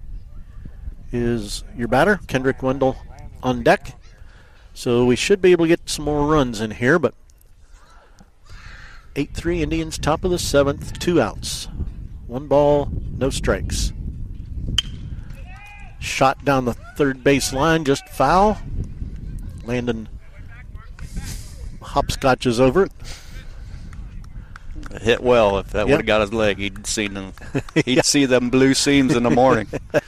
is your batter. Kendrick Wendell on deck. So we should be able to get some more runs in here, but 8-3 Indians, top of the 7th, 2 outs. 1 ball, no strikes. Shot down the third base line, just foul. Landon hopscotches over it. It hit well. If that would have got his leg, he'd see them. He'd see them blue seams in the morning.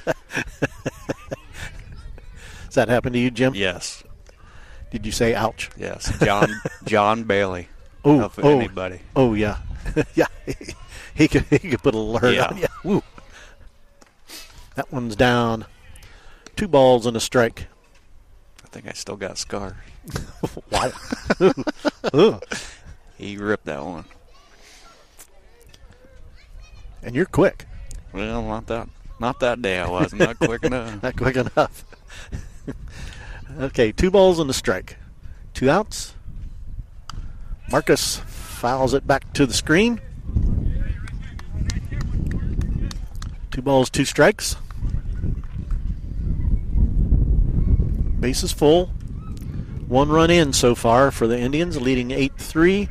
Does that happen to you, Jim? Yes. Did you say ouch? Yes. John Bailey. Oh, anybody. Oh, yeah. Yeah. He could put a alert on you. Woo. That one's down. 2 balls and a strike. I think I still got a scar. Wow. He ripped that one. And you're quick. Well, not that day I was. Not quick enough. Not quick enough. Okay, 2 balls and a strike. 2 outs. Marcus fouls it back to the screen. 2 balls, 2 strikes. Base is full. 1 run in so far for the Indians, leading 8-3.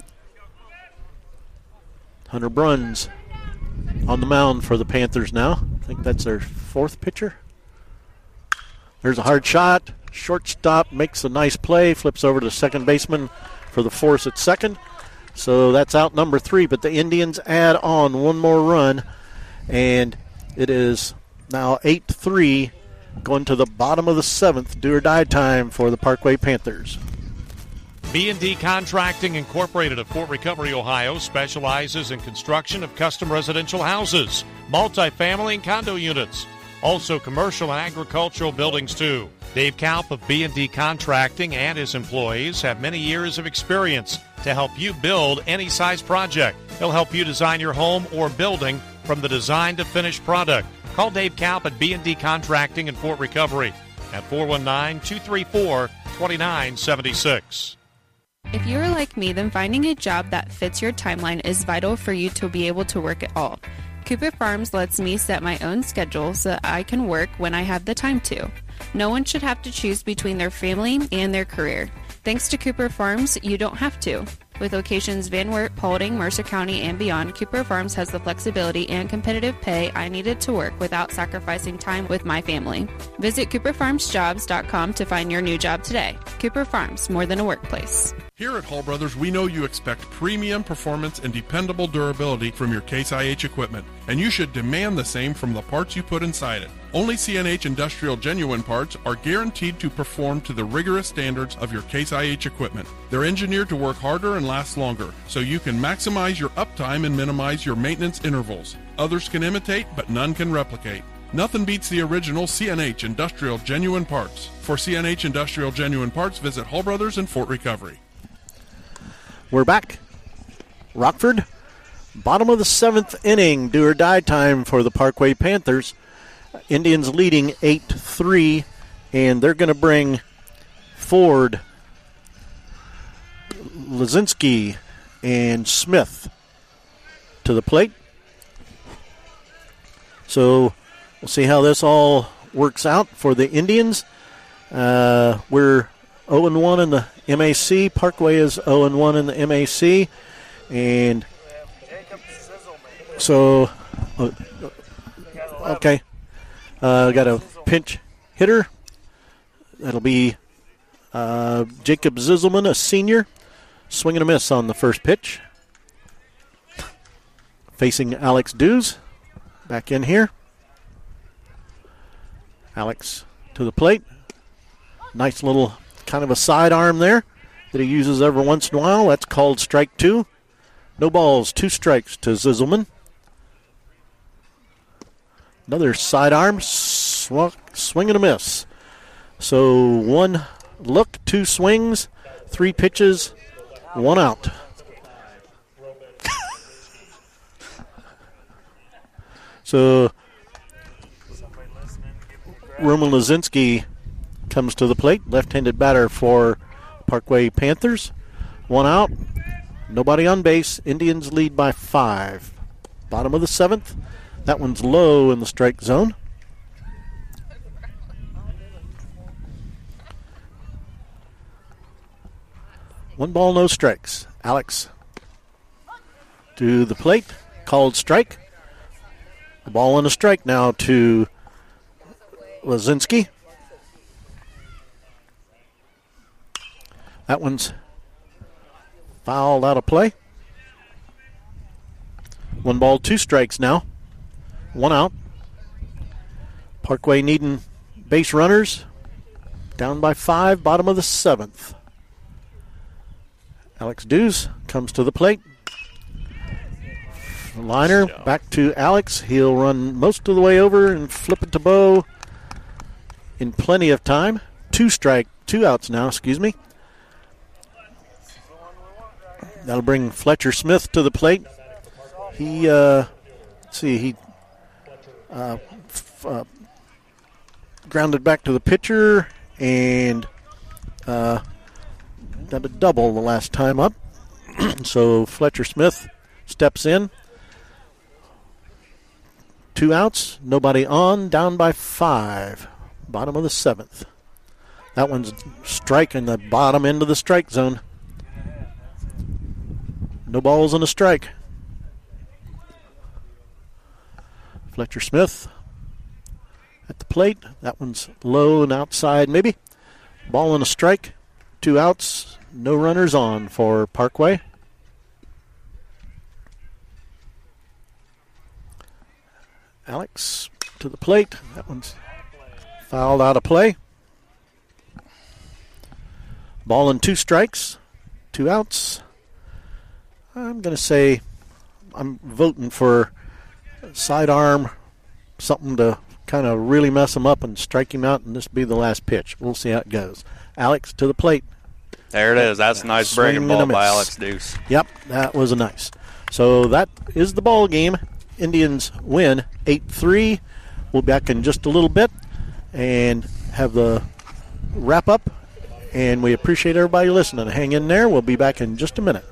Hunter Bruns on the mound for the Panthers now. I think that's their 4th pitcher. There's a hard shot. Shortstop makes a nice play, flips over to second baseman for the force at second. So that's out number 3, but the Indians add on 1 more run, and it is now 8-3, going to the bottom of the 7th, do or die time for the Parkway Panthers. B&D Contracting Incorporated of Fort Recovery, Ohio specializes in construction of custom residential houses, multifamily and condo units, also commercial and agricultural buildings too. Dave Kalp of B&D Contracting and his employees have many years of experience to help you build any size project. He'll help you design your home or building from the design to finished product. Call Dave Kalp at B&D Contracting in Fort Recovery at 419-234-2976. If you are like me, then finding a job that fits your timeline is vital for you to be able to work it all. Cooper Farms lets me set my own schedule so that I can work when I have the time to. No one should have to choose between their family and their career. Thanks to Cooper Farms, you don't have to. With locations Van Wert, Paulding, Mercer County, and beyond, Cooper Farms has the flexibility and competitive pay I needed to work without sacrificing time with my family. Visit CooperFarmsJobs.com to find your new job today. Cooper Farms, more than a workplace. Here at Hall Brothers, we know you expect premium performance and dependable durability from your Case IH equipment, and you should demand the same from the parts you put inside it. Only CNH Industrial Genuine parts are guaranteed to perform to the rigorous standards of your Case IH equipment. They're engineered to work harder and last longer, so you can maximize your uptime and minimize your maintenance intervals. Others can imitate, but none can replicate. Nothing beats the original CNH Industrial Genuine parts. For CNH Industrial Genuine parts, visit Hall Brothers in Fort Recovery. We're back. Rockford, bottom of the 7th inning, do or die time for the Parkway Panthers. Indians leading 8-3, and they're going to bring Ford, Lazinski, and Smith to the plate. So we'll see how this all works out for the Indians. We're 0-1 in the MAC. Parkway is 0-1 in the MAC. And so, okay. Got a pinch hitter. That'll be Jacob Zizelman, a senior, swing and a miss on the first pitch. Facing Alex Dews. Back in here. Alex to the plate. Nice little kind of a sidearm there that he uses every once in a while. That's called strike 2. No balls, 2 strikes to Zizelman. Another sidearm, swing and a miss. So 1 look, 2 swings, 3 pitches, 1 out. So Roman Lazinski comes to the plate, left-handed batter for Parkway Panthers. 1 out, nobody on base. Indians lead by 5. Bottom of the 7th. That one's low in the strike zone. One ball, no strikes. Alex to the plate, called strike. The ball and a strike now to Lazinski. That one's fouled out of play. 1 ball, 2 strikes now. 1 out. Parkway needing base runners. Down by 5, bottom of the 7th. Alex Dews comes to the plate. Liner back to Alex. He'll run most of the way over and flip it to Bo in plenty of time. 2 outs now, That'll bring Fletcher Smith to the plate. He, grounded back to the pitcher and got a double the last time up. So Fletcher Smith steps in. 2 outs, nobody on, down by 5. Bottom of the 7th. That one's striking the bottom end of the strike zone. No balls and a strike. Fletcher Smith at the plate. That one's low and outside maybe. Ball and a strike. 2 outs. No runners on for Parkway. Alex to the plate. That one's fouled out of play. Ball and 2 strikes. 2 outs. I'm going to say I'm voting for sidearm, something to kind of really mess him up and strike him out, and this be the last pitch. We'll see how it goes. Alex to the plate. There it is. That's a nice breaking ball by Alex Dews. Yep, that was a nice. So that is the ball game. Indians win 8-3. We'll be back in just a little bit and have the wrap-up, and we appreciate everybody listening. Hang in there. We'll be back in just a minute.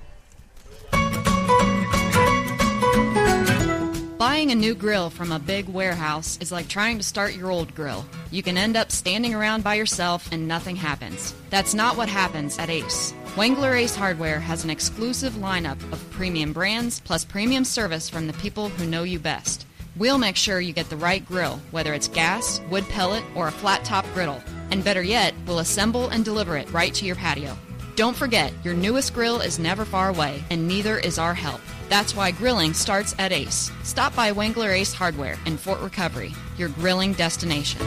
Buying a new grill from a big warehouse is like trying to start your old grill. You can end up standing around by yourself and nothing happens. That's not what happens at Ace. Wengler Ace Hardware has an exclusive lineup of premium brands plus premium service from the people who know you best. We'll make sure you get the right grill, whether it's gas, wood pellet, or a flat-top griddle. And better yet, we'll assemble and deliver it right to your patio. Don't forget, your newest grill is never far away, and neither is our help. That's why grilling starts at Ace. Stop by Wengler Ace Hardware in Fort Recovery, your grilling destination.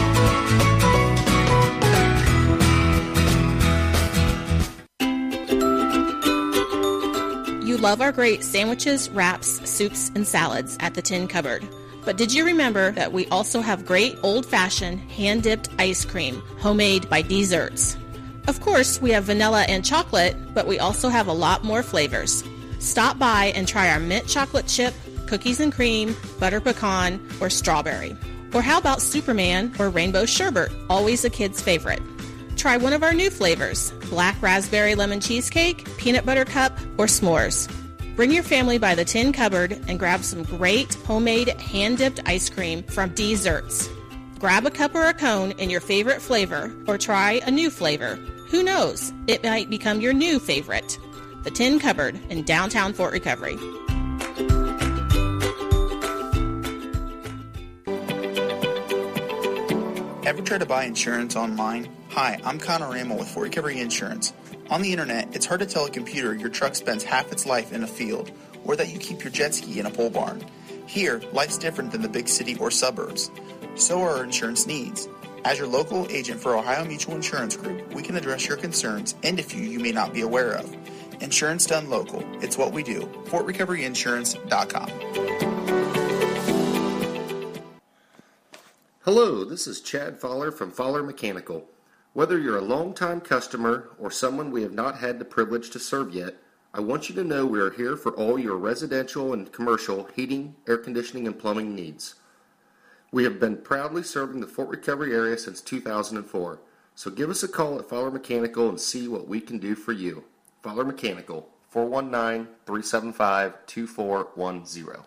You love our great sandwiches, wraps, soups, and salads at the Tin Cupboard. But did you remember that we also have great old-fashioned hand-dipped ice cream, homemade by Desserts? Of course, we have vanilla and chocolate, but we also have a lot more flavors. Stop by and try our mint chocolate chip, cookies and cream, butter pecan, or strawberry. Or how about Superman or rainbow sherbet, always a kid's favorite. Try one of our new flavors, black raspberry lemon cheesecake, peanut butter cup, or s'mores. Bring your family by the Tin Cupboard and grab some great homemade hand-dipped ice cream from Desserts. Grab a cup or a cone in your favorite flavor, or try a new flavor. Who knows? It might become your new favorite. The Tin Cupboard in downtown Fort Recovery. Ever try to buy insurance online? Hi, I'm Connor Ramel with Fort Recovery Insurance. On the internet, it's hard to tell a computer your truck spends half its life in a field, or that you keep your jet ski in a pole barn. Here, life's different than the big city or suburbs. So are our insurance needs. As your local agent for Ohio Mutual Insurance Group, we can address your concerns and a few you may not be aware of. Insurance done local. It's what we do. FortRecoveryInsurance.com. Hello, this is Chad Fowler from Fowler Mechanical. Whether you're a longtime customer or someone we have not had the privilege to serve yet, I want you to know we are here for all your residential and commercial heating, air conditioning, and plumbing needs. We have been proudly serving the Fort Recovery area since 2004, so give us a call at Fowler Mechanical and see what we can do for you. Fowler Mechanical, 419-375-2410.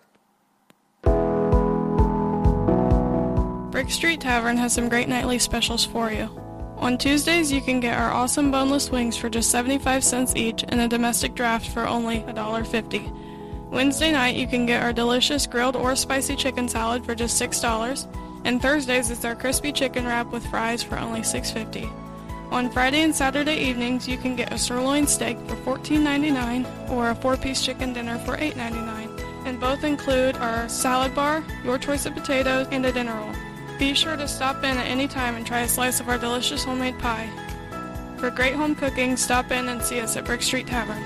Brick Street Tavern has some great nightly specials for you. On Tuesdays, you can get our awesome boneless wings for just 75 cents each and a domestic draft for only $1.50. Wednesday night, you can get our delicious grilled or spicy chicken salad for just $6. And Thursdays, it's our crispy chicken wrap with fries for only $6.50. On Friday and Saturday evenings, you can get a sirloin steak for $14.99 or a 4-piece chicken dinner for $8.99. And both include our salad bar, your choice of potatoes, and a dinner roll. Be sure to stop in at any time and try a slice of our delicious homemade pie. For great home cooking, stop in and see us at Brick Street Tavern.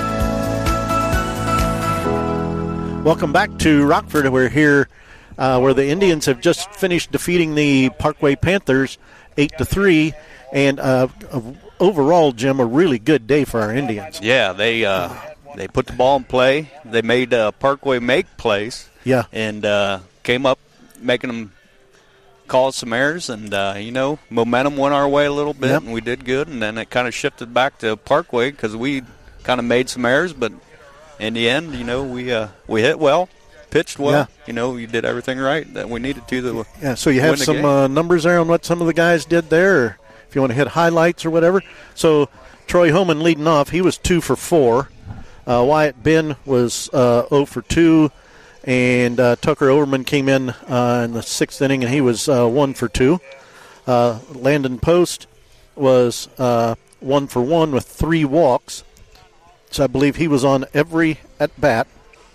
Welcome back to Rockford. We're here where the Indians have just finished defeating the Parkway Panthers 8-3, and overall, Jim, a really good day for our Indians. Yeah, they put the ball in play. They made Parkway make plays. Yeah, and came up making them call some errors, and momentum went our way a little bit, and we did good. And then it kind of shifted back to Parkway because we kind of made some errors, but in the end, we hit well, pitched well. Yeah. We did everything right that we needed to. So you have some numbers there on what some of the guys did there, or if you want to hit highlights or whatever. So Troy Homan leading off, he was 2 for 4. Wyatt Ben was 0 for 2, and Tucker Overman came in the 6th inning, and he was 1 for 2. Landon Post was 1 for 1 with 3 walks. So I believe he was on every at-bat.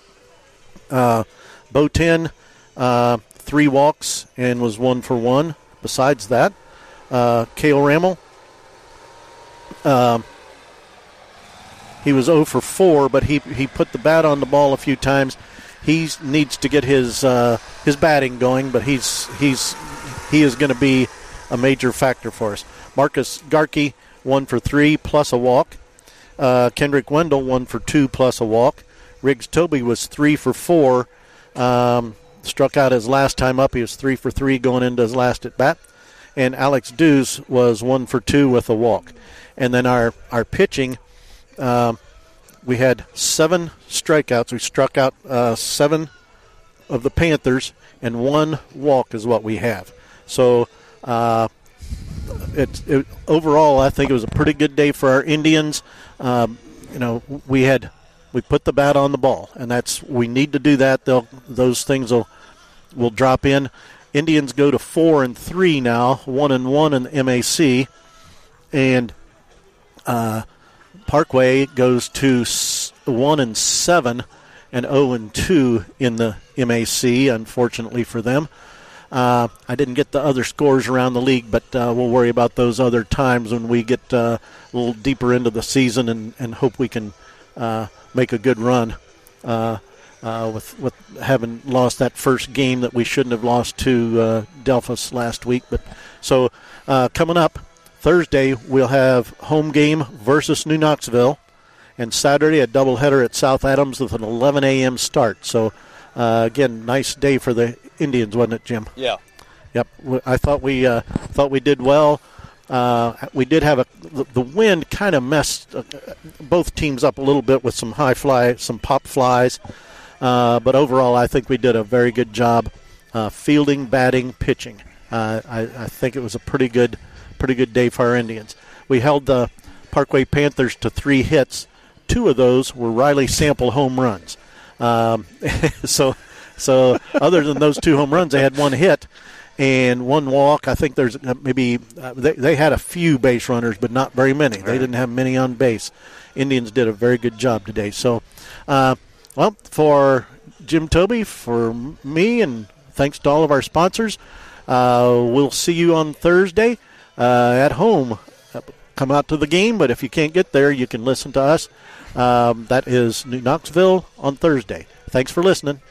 Bo 10, 3 walks and was 1 for 1. Besides that, Cale Ramel, he was 0 for 4, but he put the bat on the ball a few times. He needs to get his batting going, but he is going to be a major factor for us. Marcus Garkey, 1 for 3 plus a walk. Kendrick Wendell, 1 for 2 plus a walk. Riggs Toby was 3 for 4. Struck out his last time up. He was 3 for 3 going into his last at bat. And Alex Dews was 1 for 2 with a walk. And then our pitching, we had 7 strikeouts. We struck out 7 of the Panthers, and 1 walk is what we have. So overall, I think it was a pretty good day for our Indians. We put the bat on the ball, and we need to do that. Those things will drop in. Indians go to 4-3 now, 1-1 in the MAC, and Parkway goes to 1-7 and 0-2 in the MAC. Unfortunately for them, I didn't get the other scores around the league, but we'll worry about those other times when we get a little deeper into the season and hope we can make a good run with having lost that first game that we shouldn't have lost to Delphus last week. But so coming up Thursday, we'll have home game versus New Knoxville, and Saturday a doubleheader at South Adams with an 11 a.m. start. So again, nice day for the Indians, wasn't it, Jim? Yeah. Yep. I thought we did well. We did have the wind kind of messed both teams up a little bit with some high fly, some pop flies. But overall, I think we did a very good job fielding, batting, pitching. I think it was a pretty good day for our Indians. We held the Parkway Panthers to 3 hits. 2 of those were Riley Sample home runs. So other than those 2 home runs, they had 1 hit. and 1 walk. I think there's maybe they had a few base runners, but not very many. Right. They didn't have many on base. Indians did a very good job today. So, well, for Jim Toby, for me, and thanks to all of our sponsors, we'll see you on Thursday at home. Come out to the game, but if you can't get there, you can listen to us. That is New Knoxville on Thursday. Thanks for listening.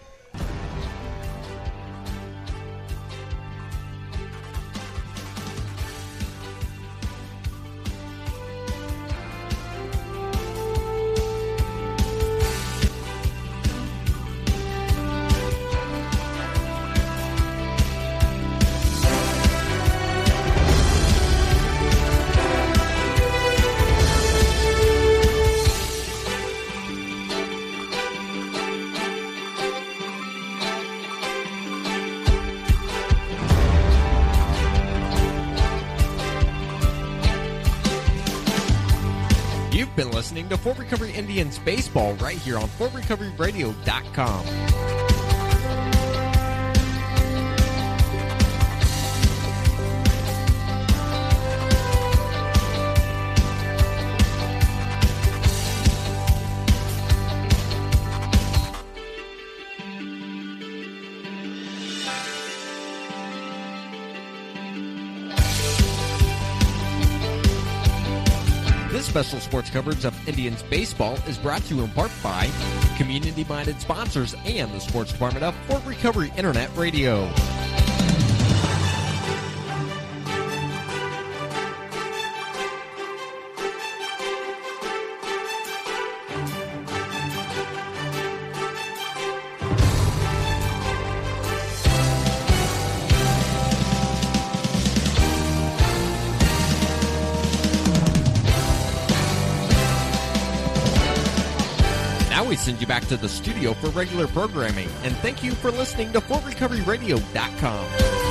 Been listening to Fort Recovery Indians baseball right here on FortRecoveryRadio.com. This special sports coverage of Indians baseball is brought to you in part by community-minded sponsors and the sports department of Fort Recovery Internet Radio. We send you back to the studio for regular programming, and thank you for listening to FortRecoveryRadio.com.